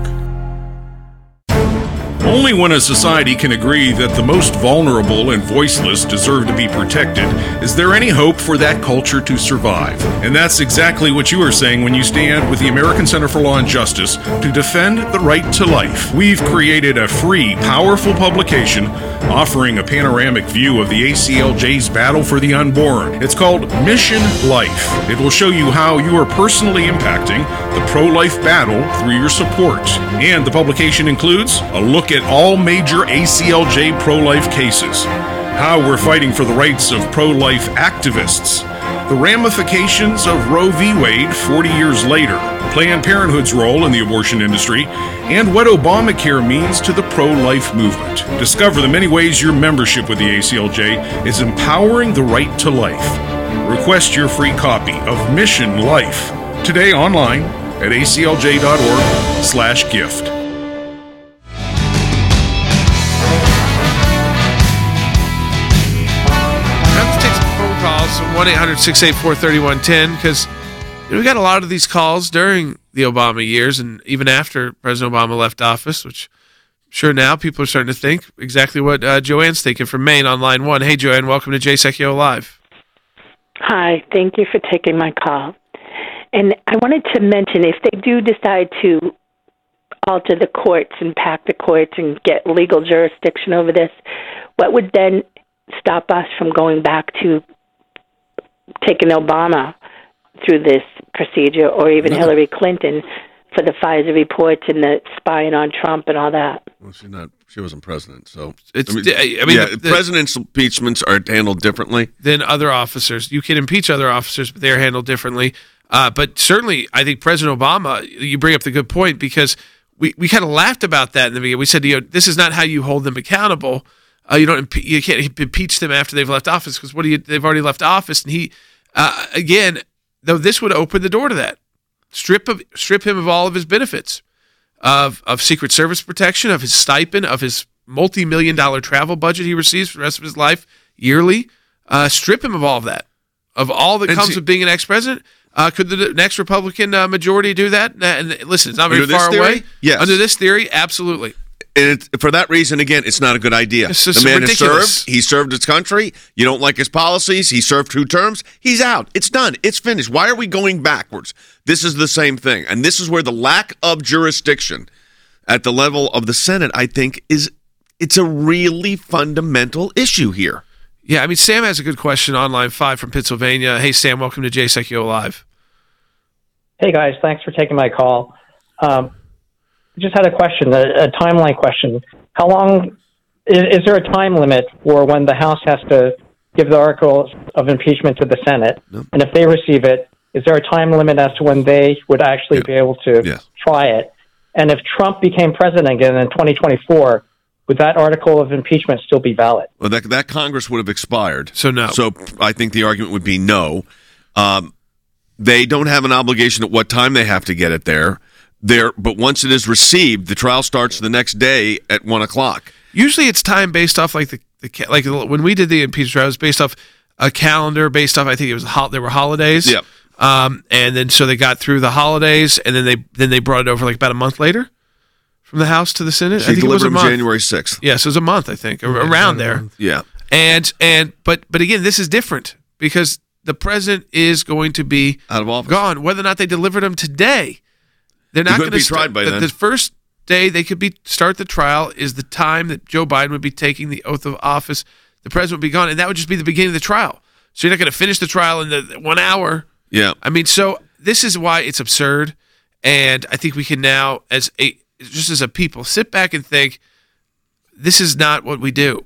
Only when a society can agree that the most vulnerable and voiceless deserve to be protected is there any hope for that culture to survive. And that's exactly what you are saying when you stand with the American Center for Law and Justice to defend the right to life. We've created a free, powerful publication offering a panoramic view of the A C L J's battle for the unborn. It's called Mission Life. It will show you how you are personally impacting the pro-life battle through your support. And the publication includes a look at all major A C L J pro-life cases, how we're fighting for the rights of pro-life activists, the ramifications of Roe v. Wade forty years later, Planned Parenthood's role in the abortion industry, and what Obamacare means to the pro-life movement. Discover the many ways your membership with the A C L J is empowering the right to life. Request your free copy of Mission Life today online at A C L J dot org slash gift. one eight hundred six eight four three one one zero because you know, we got a lot of these calls during the Obama years and even after President Obama left office, which I'm sure now people are starting to think exactly what uh, Joanne's thinking from Maine on line one. Hey, Joanne, welcome to Jay Secchio Live. Hi, thank you for taking my call. And I wanted to mention, if they do decide to alter the courts and pack the courts and get legal jurisdiction over this, what would then stop us from going back to taking Obama through this procedure, or even no. Hillary Clinton for the FISA reports and the spying on Trump and all that? Well, she's not. She wasn't president, so it's. I mean, I mean yeah, the, president's impeachments are handled differently than other officers. You can impeach other officers, but they're handled differently. Uh, but certainly, I think President Obama. You bring up the good point because we, we kind of laughed about that in the beginning. We said, you know, this is not how you hold them accountable. Uh, you don't. You can't impeach them after they've left office because what do you? They've already left office, and he, uh, again, though this would open the door to that. Strip of strip him of all of his benefits, of of Secret Service protection, of his stipend, of his multi-million dollar travel budget he receives for the rest of his life yearly. Uh, strip him of all of that, of all that and comes see, with being an ex-president. Uh, could the next Republican uh, majority do that? And listen, it's not very far away. Yes. Under this theory, absolutely. And it, for that reason, again, it's not a good idea. The man ridiculous. has served. He served his country. You don't like his policies. He served two terms. He's out. It's done. It's finished. Why are we going backwards? This is the same thing. And this is where the lack of jurisdiction at the level of the Senate, I think, is it's a really fundamental issue here. Yeah, I mean, Sam has a good question on line five from Pennsylvania. Hey, Sam, welcome to Jay Secchio Live. Hey, guys. Thanks for taking my call. Um, just had a question, a, a timeline question. How long is, is there a time limit for when the House has to give the articles of impeachment to the Senate? No. And if they receive it, is there a time limit as to when they would actually yeah. be able to yeah. try it? And if Trump became president again in twenty twenty-four, would that article of impeachment still be valid? Well, that that Congress would have expired. So no. So I think the argument would be no. Um, they don't have an obligation at what time they have to get it there. There, but once it is received, the trial starts the next day at one o'clock. Usually, it's time based off like the, the like when we did the impeachment trial, it was based off a calendar, based off I think it was ho- there were holidays. Yep. Um, and then so they got through the holidays, and then they then they brought it over like about a month later from the House to the Senate. She I think delivered it was a month. January sixth. Yes, it was a month. I think yeah, around there. Yeah. And and but but again, this is different because the president is going to be out of office, gone. Whether or not they delivered him today. They're not going to be tried by the, then. The first day they could be start the trial is the time that Joe Biden would be taking the oath of office. The president would be gone, and that would just be the beginning of the trial. So you're not going to finish the trial in the one hour. Yeah. I mean, so this is why it's absurd, and I think we can now, as a just as a people, sit back and think, this is not what we do.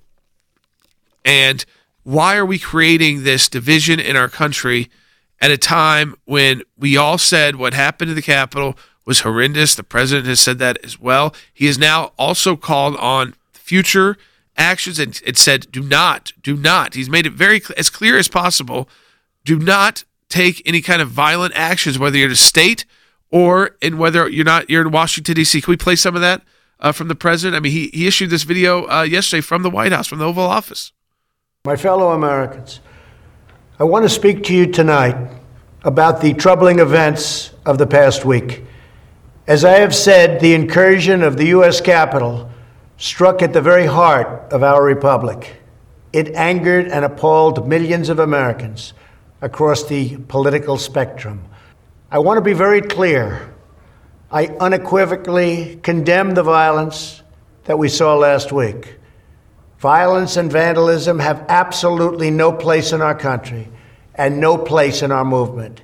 And why are we creating this division in our country at a time when we all said what happened to the Capitol was horrendous? The president has said that as well. He has now also called on future actions and it said, do not, do not. He's made it very as clear as possible. Do not take any kind of violent actions, whether you're in a state or in whether you're not, you're in Washington, D C. Can we play some of that uh, from the president? I mean, he, he issued this video uh, yesterday from the White House, from the Oval Office. My fellow Americans, I want to speak to you tonight about the troubling events of the past week. As I have said, the incursion of the U S Capitol struck at the very heart of our republic. It angered and appalled millions of Americans across the political spectrum. I want to be very clear. I unequivocally condemn the violence that we saw last week. Violence and vandalism have absolutely no place in our country and no place in our movement.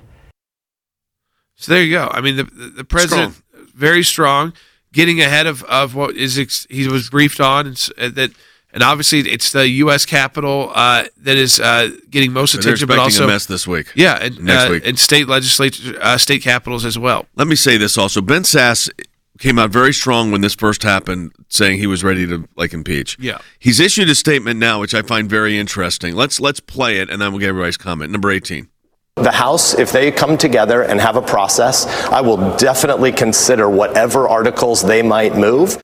So there you go. I mean, the the president, strong. very strong, getting ahead of, of what is ex- he was briefed on, and uh, that, and obviously it's the U S Capitol uh, that is uh, getting most They're attention, but also a mess this week. Yeah, and next uh, week, and state legislature, uh, state capitals as well. Let me say this also: Ben Sasse came out very strong when this first happened, saying he was ready to like impeach. Yeah, he's issued a statement now, which I find very interesting. Let's let's play it, and then we'll get everybody's comment. Number eighteen. The House, if they come together and have a process, I will definitely consider whatever articles they might move.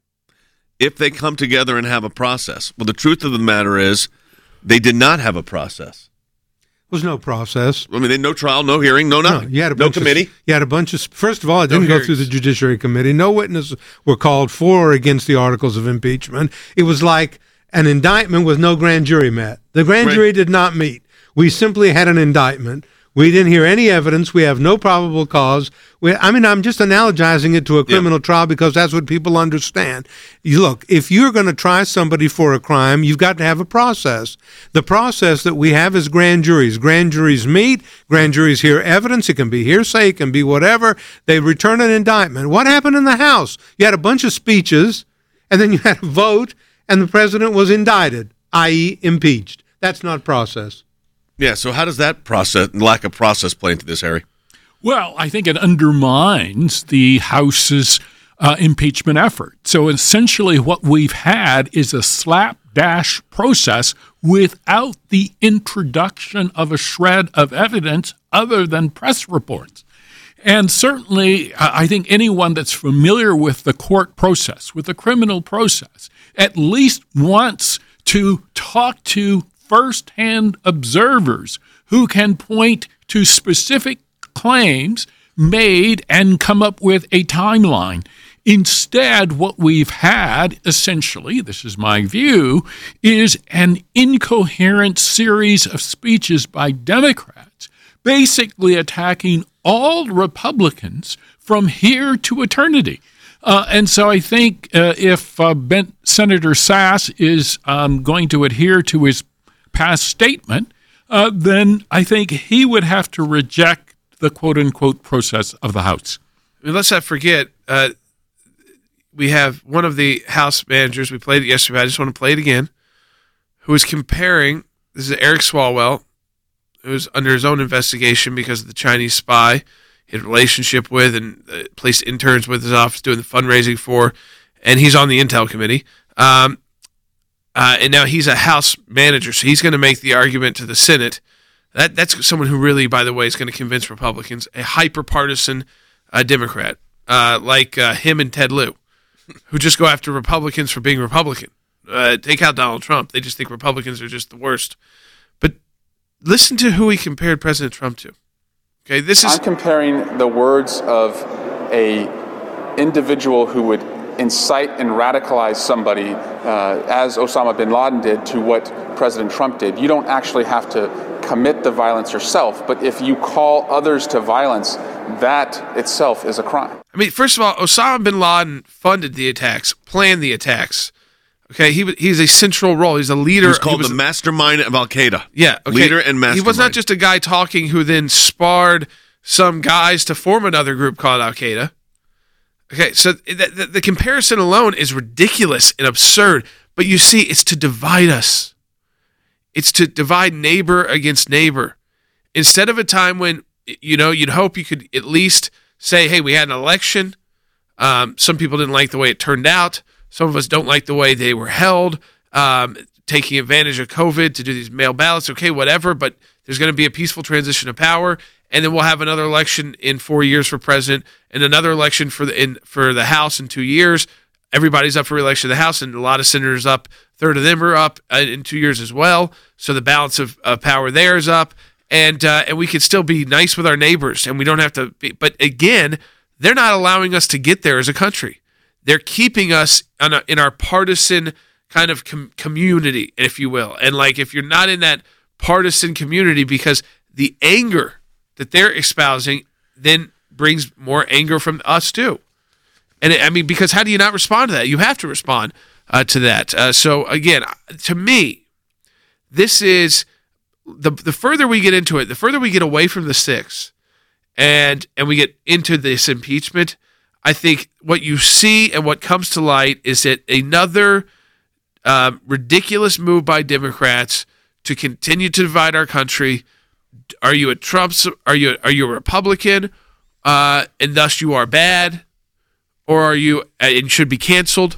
If they come together and have a process. Well, the truth of the matter is they did not have a process. There was no process. I mean, they, no trial, no hearing, no nothing. No, you had a no bunch committee. Of, you had a bunch of, first of all, it didn't no go through the Judiciary Committee. No witnesses were called for or against the articles of impeachment. It was like an indictment with no grand jury met. The grand right. jury did not meet. We simply had an indictment. We didn't hear any evidence. We have no probable cause. We, I mean, I'm just analogizing it to a criminal yeah. trial because that's what people understand. You look, if you're going to try somebody for a crime, you've got to have a process. The process that we have is grand juries. Grand juries meet. Grand juries hear evidence. It can be hearsay. It can be whatever. They return an indictment. What happened in the House? You had a bunch of speeches, and then you had a vote, and the president was indicted, that is impeached. That's not process. Yeah, so how does that process, lack of process, play into this, Harry? Well, I think it undermines the House's uh, impeachment effort. So essentially what we've had is a slapdash process without the introduction of a shred of evidence other than press reports. And certainly, I think anyone that's familiar with the court process, with the criminal process, at least wants to talk to first-hand observers who can point to specific claims made and come up with a timeline. Instead, what we've had, essentially, this is my view, is an incoherent series of speeches by Democrats basically attacking all Republicans from here to eternity. Uh, and so I think uh, if uh, ben, Senator Sasse is um, going to adhere to his past statement, uh, then I think he would have to reject the quote-unquote process of the House. I mean, let's not forget, uh, we have one of the House managers, we played it yesterday, I just want to play it again, who is comparing, this is Eric Swalwell, who was under his own investigation because of the Chinese spy he had a relationship with and uh, placed interns with his office doing the fundraising for, and he's on the Intel Committee. Um, Uh, and now he's a House manager, so he's going to make the argument to the Senate. That That's someone who really, by the way, is going to convince Republicans, a hyper-partisan uh, Democrat, uh, like uh, him and Ted Lieu, who just go after Republicans for being Republican. Uh, take out Donald Trump. They just think Republicans are just the worst. But listen to who he compared President Trump to. Okay, this is I'm comparing the words of a individual who would incite and radicalize somebody, uh, as Osama bin Laden did, to what President Trump did. You don't actually have to commit the violence yourself, but if you call others to violence, that itself is a crime. I mean, first of all, Osama bin Laden funded the attacks, planned the attacks. Okay, he was he's a central role. He's a leader. He was called he was, the mastermind of Al Qaeda. Yeah, okay. Leader and mastermind. He was not just a guy talking who then sparred some guys to form another group called Al Qaeda. Okay, so the, the, the comparison alone is ridiculous and absurd. But you see, it's to divide us. It's to divide neighbor against neighbor. Instead of a time when, you know, you'd hope you could at least say, hey, we had an election. Um, some people didn't like the way it turned out. Some of us don't like the way they were held, um, taking advantage of COVID to do these mail ballots. Okay, whatever, but there's going to be a peaceful transition of power, and then we'll have another election in four years for president, and another election for the in for the House in two years. Everybody's up for re-election in the House, and a lot of senators up. A third of them are up uh, in two years as well. So the balance of uh, power there is up, and uh, and we can still be nice with our neighbors, and we don't have to be. But again, they're not allowing us to get there as a country. They're keeping us on a, in our partisan kind of com- community, if you will. And like, if you're not in that partisan community, because the anger that they're espousing then brings more anger from us too. And it, I mean, because how do you not respond to that? You have to respond uh, to that. Uh, so again, to me, this is the the further we get into it, the further we get away from the six, and and we get into this impeachment. I think what you see and what comes to light is that another uh, ridiculous move by Democrats to continue to divide our country. Are you a Trump? Are you are you a Republican, uh, and thus you are bad, or are you and should be canceled,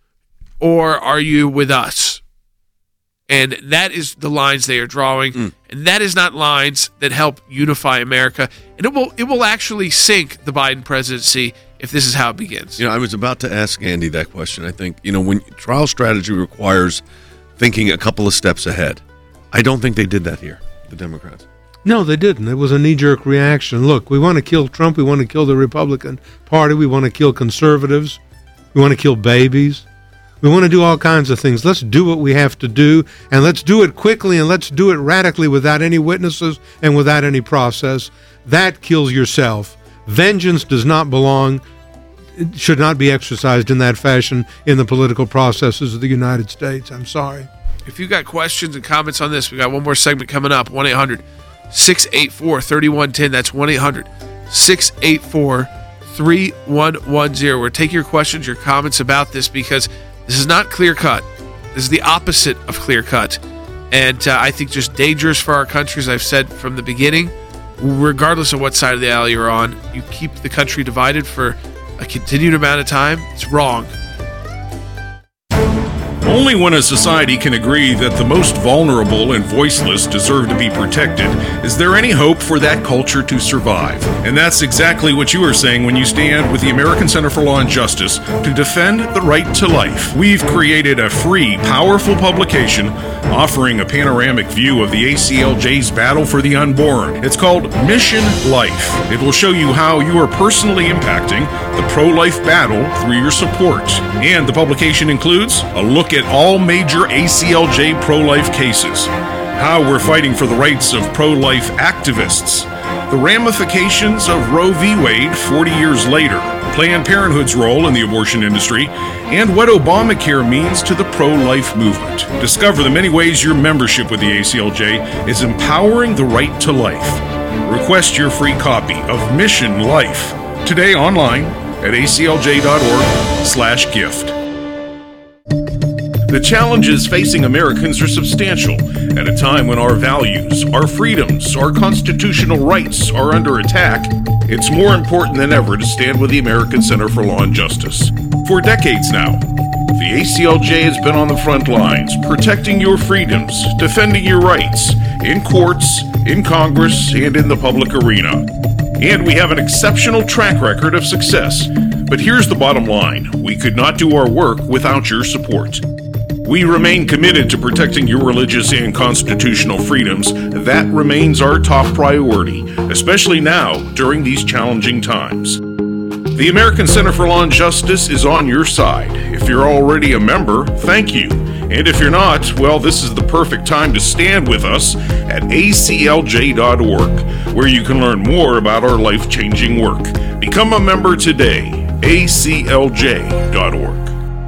or are you with us? And that is the lines they are drawing, mm. and that is not lines that help unify America. And it will it will actually sink the Biden presidency if this is how it begins. You know, I was about to ask Andy that question. I think, you know, when trial strategy requires thinking a couple of steps ahead, I don't think they did that here, the Democrats. No, they didn't. It was a knee-jerk reaction. Look, we want to kill Trump. We want to kill the Republican Party. We want to kill conservatives. We want to kill babies. We want to do all kinds of things. Let's do what we have to do, and let's do it quickly, and let's do it radically without any witnesses and without any process. That kills yourself. Vengeance does not belong, it should not be exercised in that fashion in the political processes of the United States. I'm sorry. If you've got questions and comments on this, we got one more segment coming up. one eight hundred six eight four three one one zero. That's one eight hundred six eight four three one one zero. We're taking your questions, your comments about this, because this is not clear-cut. This is the opposite of clear-cut. And uh, I think just dangerous for our country, as I've said from the beginning. Regardless of what side of the aisle you're on, you keep the country divided for a continued amount of time. It's wrong. Only when a society can agree that the most vulnerable and voiceless deserve to be protected is there any hope for that culture to survive. And that's exactly what you are saying when you stand with the American Center for Law and Justice to defend the right to life. We've created a free, powerful publication offering a panoramic view of the A C L J's battle for the unborn. It's called Mission Life. It will show you how you are personally impacting the pro-life battle through your support. And the publication includes a look at all major A C L J pro-life cases, how we're fighting for the rights of pro-life activists, the ramifications of Roe v. Wade forty years later, Planned Parenthood's role in the abortion industry, and what Obamacare means to the pro-life movement. Discover the many ways your membership with the A C L J is empowering the right to life. Request your free copy of Mission Life today online at A C L J dot org slash gift. The challenges facing Americans are substantial at a time when our values, our freedoms, our constitutional rights are under attack. It's more important than ever to stand with the American Center for Law and Justice. For decades now, the A C L J has been on the front lines, protecting your freedoms, defending your rights, in courts, in Congress, and in the public arena. And we have an exceptional track record of success. But here's the bottom line. We could not do our work without your support. We remain committed to protecting your religious and constitutional freedoms. That remains our top priority, especially now during these challenging times. The American Center for Law and Justice is on your side. If you're already a member, thank you. And if you're not, well, this is the perfect time to stand with us at A C L J dot org, where you can learn more about our life-changing work. Become a member today, A C L J dot org.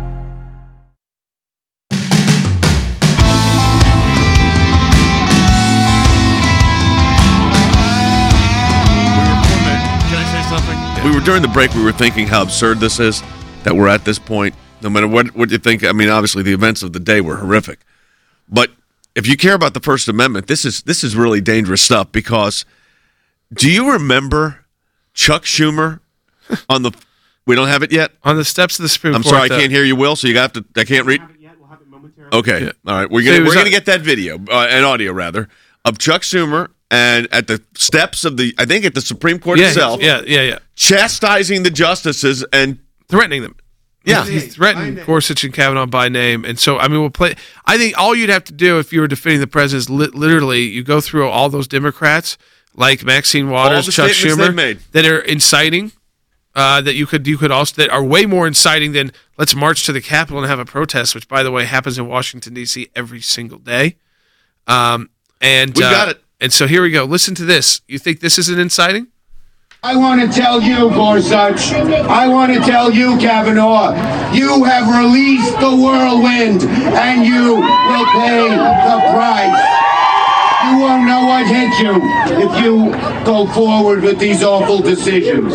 We were during the break. We were thinking how absurd this is, that we're at this point. No matter what, what you think. I mean, obviously the events of the day were horrific, but if you care about the First Amendment, this is this is really dangerous stuff. Because do you remember Chuck Schumer on the? We don't have it yet on the steps of the Supreme I'm Court. I'm sorry, I can't hear you, Will. So you have to. I can't read. Okay, yeah. All right. We're gonna so we're gonna on, get that video uh, and audio rather of Chuck Schumer. And at the steps of the, I think at the Supreme Court yeah, itself, yeah, yeah, yeah, chastising the justices and threatening them. Yeah, he threatened Gorsuch and Kavanaugh by name, and so I mean, we'll play. I think all you'd have to do if you were defending the president is li- literally you go through all those Democrats like Maxine Waters, Chuck Schumer, that are inciting. Uh, that you could you could also that are way more inciting than let's march to the Capitol and have a protest, which by the way happens in Washington D C every single day. Um, and we uh, got it. And so here we go. Listen to this. You think this isn't inciting? I want to tell you, Gorsuch, I want to tell you, Kavanaugh, you have released the whirlwind, and you will pay the price. You won't know what hit you if you go forward with these awful decisions.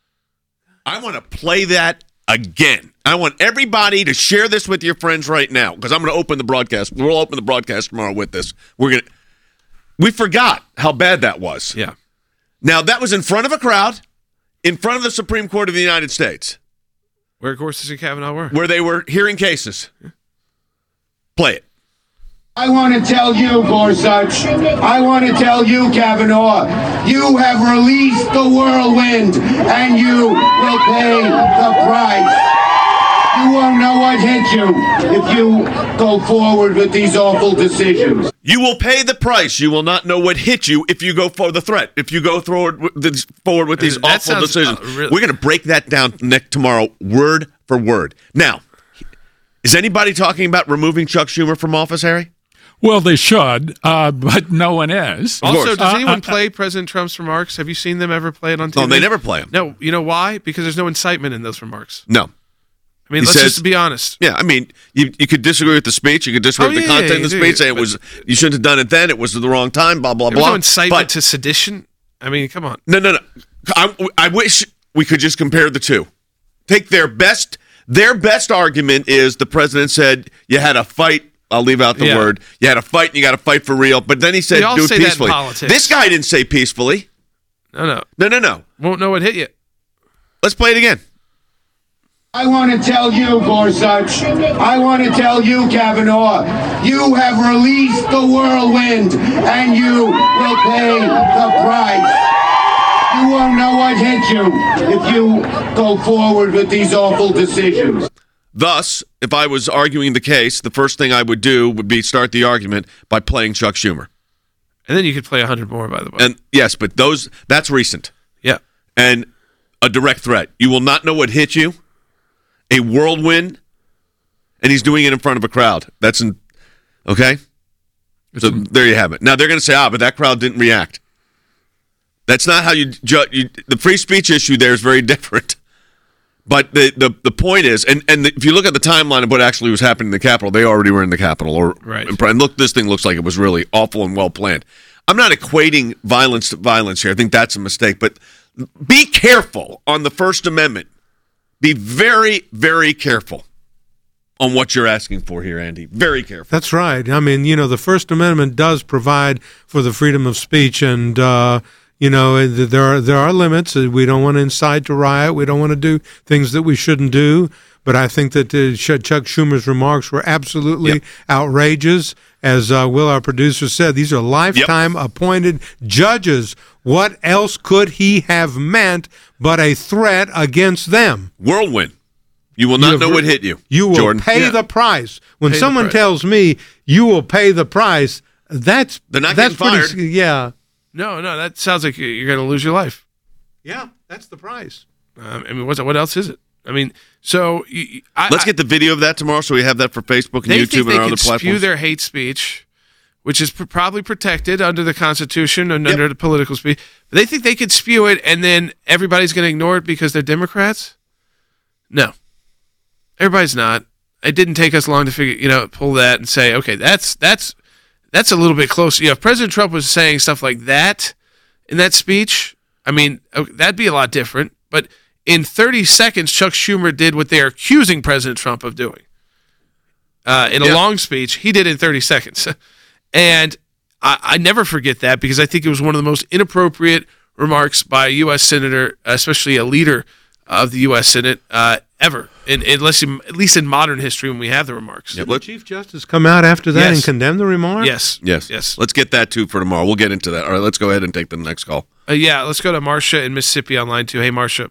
I want to play that again. I want everybody to share this with your friends right now, because I'm going to open the broadcast. We'll open the broadcast tomorrow with this. We're going to... We forgot how bad that was. Yeah. Now, that was in front of a crowd, in front of the Supreme Court of the United States. Where Gorsuch and Kavanaugh were. Where they were hearing cases. Play it. I want to tell you, Gorsuch, I want to tell you, Kavanaugh, you have released the whirlwind, and you will pay the price. You won't know what hit you if you go forward with these awful decisions. You will pay the price. You will not know what hit you if you go for the threat. If you go forward with these, forward with these that awful sounds, decisions. uh, really- We're going to break that down next tomorrow, word for word. Now, is anybody talking about removing Chuck Schumer from office, Harry? Well, they should, uh, but no one is. Also, does Uh, anyone uh, play President Trump's remarks? Have you seen them ever play it on T V? No, they never play them. No, you know why? Because there's no incitement in those remarks. No. I mean, He let's says- just be honest. Yeah, I mean, you you could disagree with the speech. You could disagree Oh, with the yeah, content yeah, of the yeah, speech. yeah, Say it but- was you shouldn't have done it then. It was the wrong time. Blah blah There was blah. no incitement But- to sedition. I mean, come on. No, no, no. I, I wish we could just compare the two. Take their best. Their best argument is the president said you had a fight. I'll leave out the Yeah. word. You had a fight and you got to fight for real. But then he said They all do it say that in peacefully. politics. This guy didn't say peacefully. No, no. No, no, no. Won't know what hit you. Let's play it again. I want to tell you, Gorsuch, I want to tell you, Kavanaugh, you have released the whirlwind, and you will pay the price. You won't know what hit you if you go forward with these awful decisions. Thus, if I was arguing the case, the first thing I would do would be start the argument by playing Chuck Schumer. And then you could play a hundred more, by the way. And yes, but those that's recent. Yeah. And a direct threat. You will not know what hit you. A whirlwind, and he's doing it in front of a crowd. That's in, okay? So there you have it. Now they're going to say, ah, but that crowd didn't react. That's not how you judge. The free speech issue there is very different. But the, the, the point is, and, and the, if you look at the timeline of what actually was happening in the Capitol, they already were in the Capitol. Or, Right. And look, this thing looks like it was really awful and well planned. I'm not equating violence to violence here. I think that's a mistake. But be careful on the First Amendment. Be very, very careful on what you're asking for here, Andy. Very careful. That's right. I mean, you know, the First Amendment does provide for the freedom of speech, and uh, you know, there are there are limits. We don't want to incite to riot. We don't want to do things that we shouldn't do. But I think that uh, Chuck Schumer's remarks were absolutely yep. outrageous. As uh, Will, our producer, said, these are lifetime yep. appointed judges. What else could he have meant but a threat against them? Whirlwind. You will not you know what hit you. You will Jordan. pay yeah. the price. When pay someone tells me you will pay the price, that's They're not that's getting pretty, fired. Yeah. No, no, that sounds like you're going to lose your life. Yeah, that's the price. Um, I mean, what's what else is it? I mean, so I, let's get the video of that tomorrow, so we have that for Facebook and they YouTube think and they our other can spew platforms. their hate speech, which is pr- probably protected under the Constitution and Yep. under the political speech. But they think they could spew it, and then everybody's going to ignore it because they're Democrats. No, everybody's not. It didn't take us long to figure, you know, pull that and say, okay, that's that's that's a little bit close. You know, if President Trump was saying stuff like that in that speech, I mean, that'd be a lot different. But in thirty seconds, Chuck Schumer did what they're accusing President Trump of doing. Uh, in a Yeah. long speech, he did it in thirty seconds. And I, I never forget that because I think it was one of the most inappropriate remarks by a U S senator, especially a leader of the U S Senate, uh, ever, in, unless in, at least in modern history when we have the remarks. Did the Chief Justice come out after that Yes. and condemn the remark? Yes. Yes. Yes. Let's get that, too, for tomorrow. We'll get into that. All right, let's go ahead and take the next call. Uh, yeah, let's go to Marcia in Mississippi online, too. Hey, Marcia.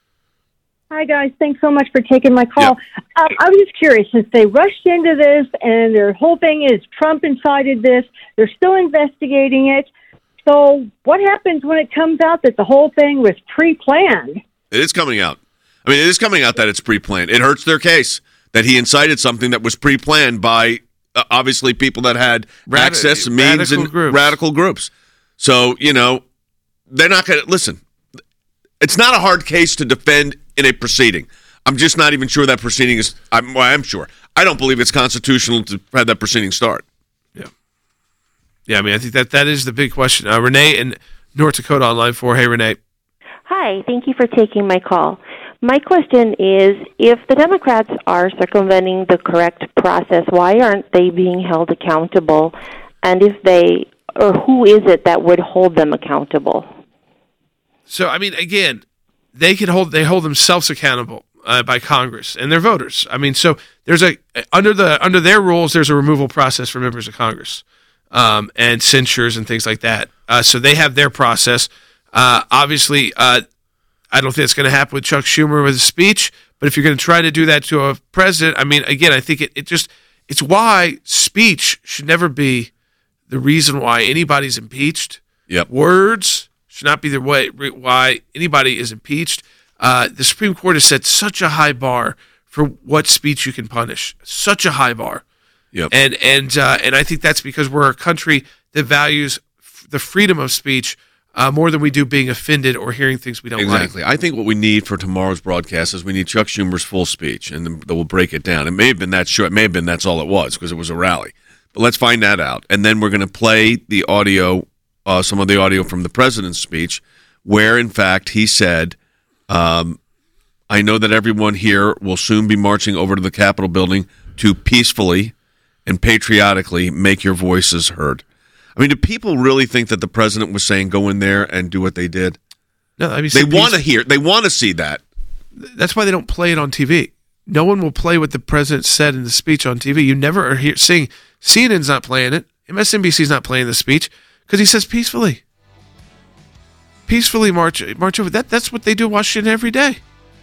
Hi, guys. Thanks so much for taking my call. Um, I was just curious, since they rushed into this and their whole thing is Trump incited this, they're still investigating it. So what happens when it comes out that the whole thing was pre-planned? It is coming out. I mean, it is coming out that it's pre-planned. It hurts their case that he incited something that was pre-planned by, uh, obviously, people that had Radi- access, means, radical and groups. radical groups. So, you know, they're not going to – listen, it's not a hard case to defend in a proceeding. I'm just not even sure that proceeding is – I'm, well, I'm sure. I don't believe it's constitutional to have that proceeding start. Yeah. Yeah, I mean, I think that that is the big question. Uh, Renee in North Dakota online for. Hey, Renee. Hi, thank you for taking my call. My question is, if the Democrats are circumventing the correct process, why aren't they being held accountable? And if they, or who is it that would hold them accountable? So, I mean, again, they can hold they hold themselves accountable uh, by Congress and their voters. I mean, so there's a under the under their rules, there's a removal process for members of Congress um, and censures and things like that. Uh, so they have their process. Uh, obviously, uh, I don't think it's going to happen with Chuck Schumer with his speech. But if you're going to try to do that to a president, I mean, again, I think it, it just it's why speech should never be the reason why anybody's impeached. Yep. Words should not be the way why anybody is impeached. Uh, the Supreme Court has set such a high bar for what speech you can punish, such a high bar. Yep. And and uh, and I think that's because we're a country that values f- the freedom of speech uh, more than we do being offended or hearing things we don't like. Exactly. I think what we need for tomorrow's broadcast is we need Chuck Schumer's full speech, and then we'll break it down. It may have been that short. It may have been that's all it was because it was a rally. But let's find that out. And then we're going to play the audio, uh, some of the audio from the president's speech, where, in fact, he said, um, I know that everyone here will soon be marching over to the Capitol building to peacefully and patriotically make your voices heard. I mean, do people really think that the president was saying go in there and do what they did? No, I mean, they some want to piece- hear. They want to see that. That's why they don't play it on T V. No one will play what the president said in the speech on T V. You never are hear, seeing C N N's not playing it. M S N B C's not playing the speech because he says peacefully. Peacefully march march over. That that's what they do in Washington every day.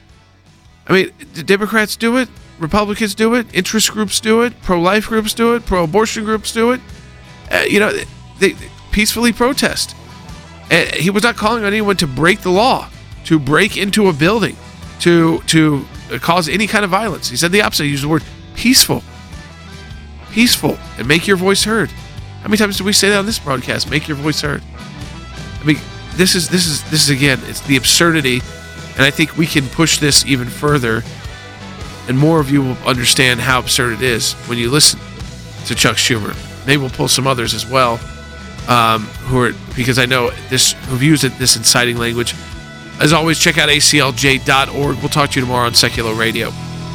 I mean, the Democrats do it, Republicans do it, interest groups do it, pro-life groups do it, pro-abortion groups do it. Uh, you know, they, they peacefully protest. And he was not calling on anyone to break the law, to break into a building, to to cause any kind of violence. He said the opposite. He used the word peaceful. Peaceful, and make your voice heard. How many times do we say that on this broadcast? Make your voice heard. I mean, this is this is this is again, it's the absurdity, and I think we can push this even further, and more of you will understand how absurd it is when you listen to Chuck Schumer. Maybe we'll pull some others as well, um, who are because I know this who've used it, this inciting language. As always, check out A C L J dot org. We'll talk to you tomorrow on Secular Radio.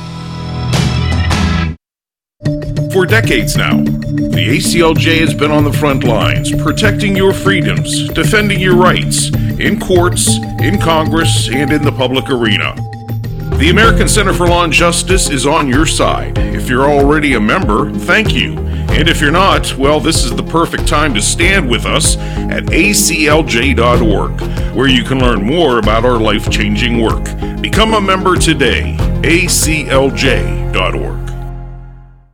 For decades now, the A C L J has been on the front lines, protecting your freedoms, defending your rights, in courts, in Congress, and in the public arena. The American Center for Law and Justice is on your side. If you're already a member, thank you. And if you're not, well, this is the perfect time to stand with us at A C L J dot org, where you can learn more about our life-changing work. Become a member today, A C L J dot org.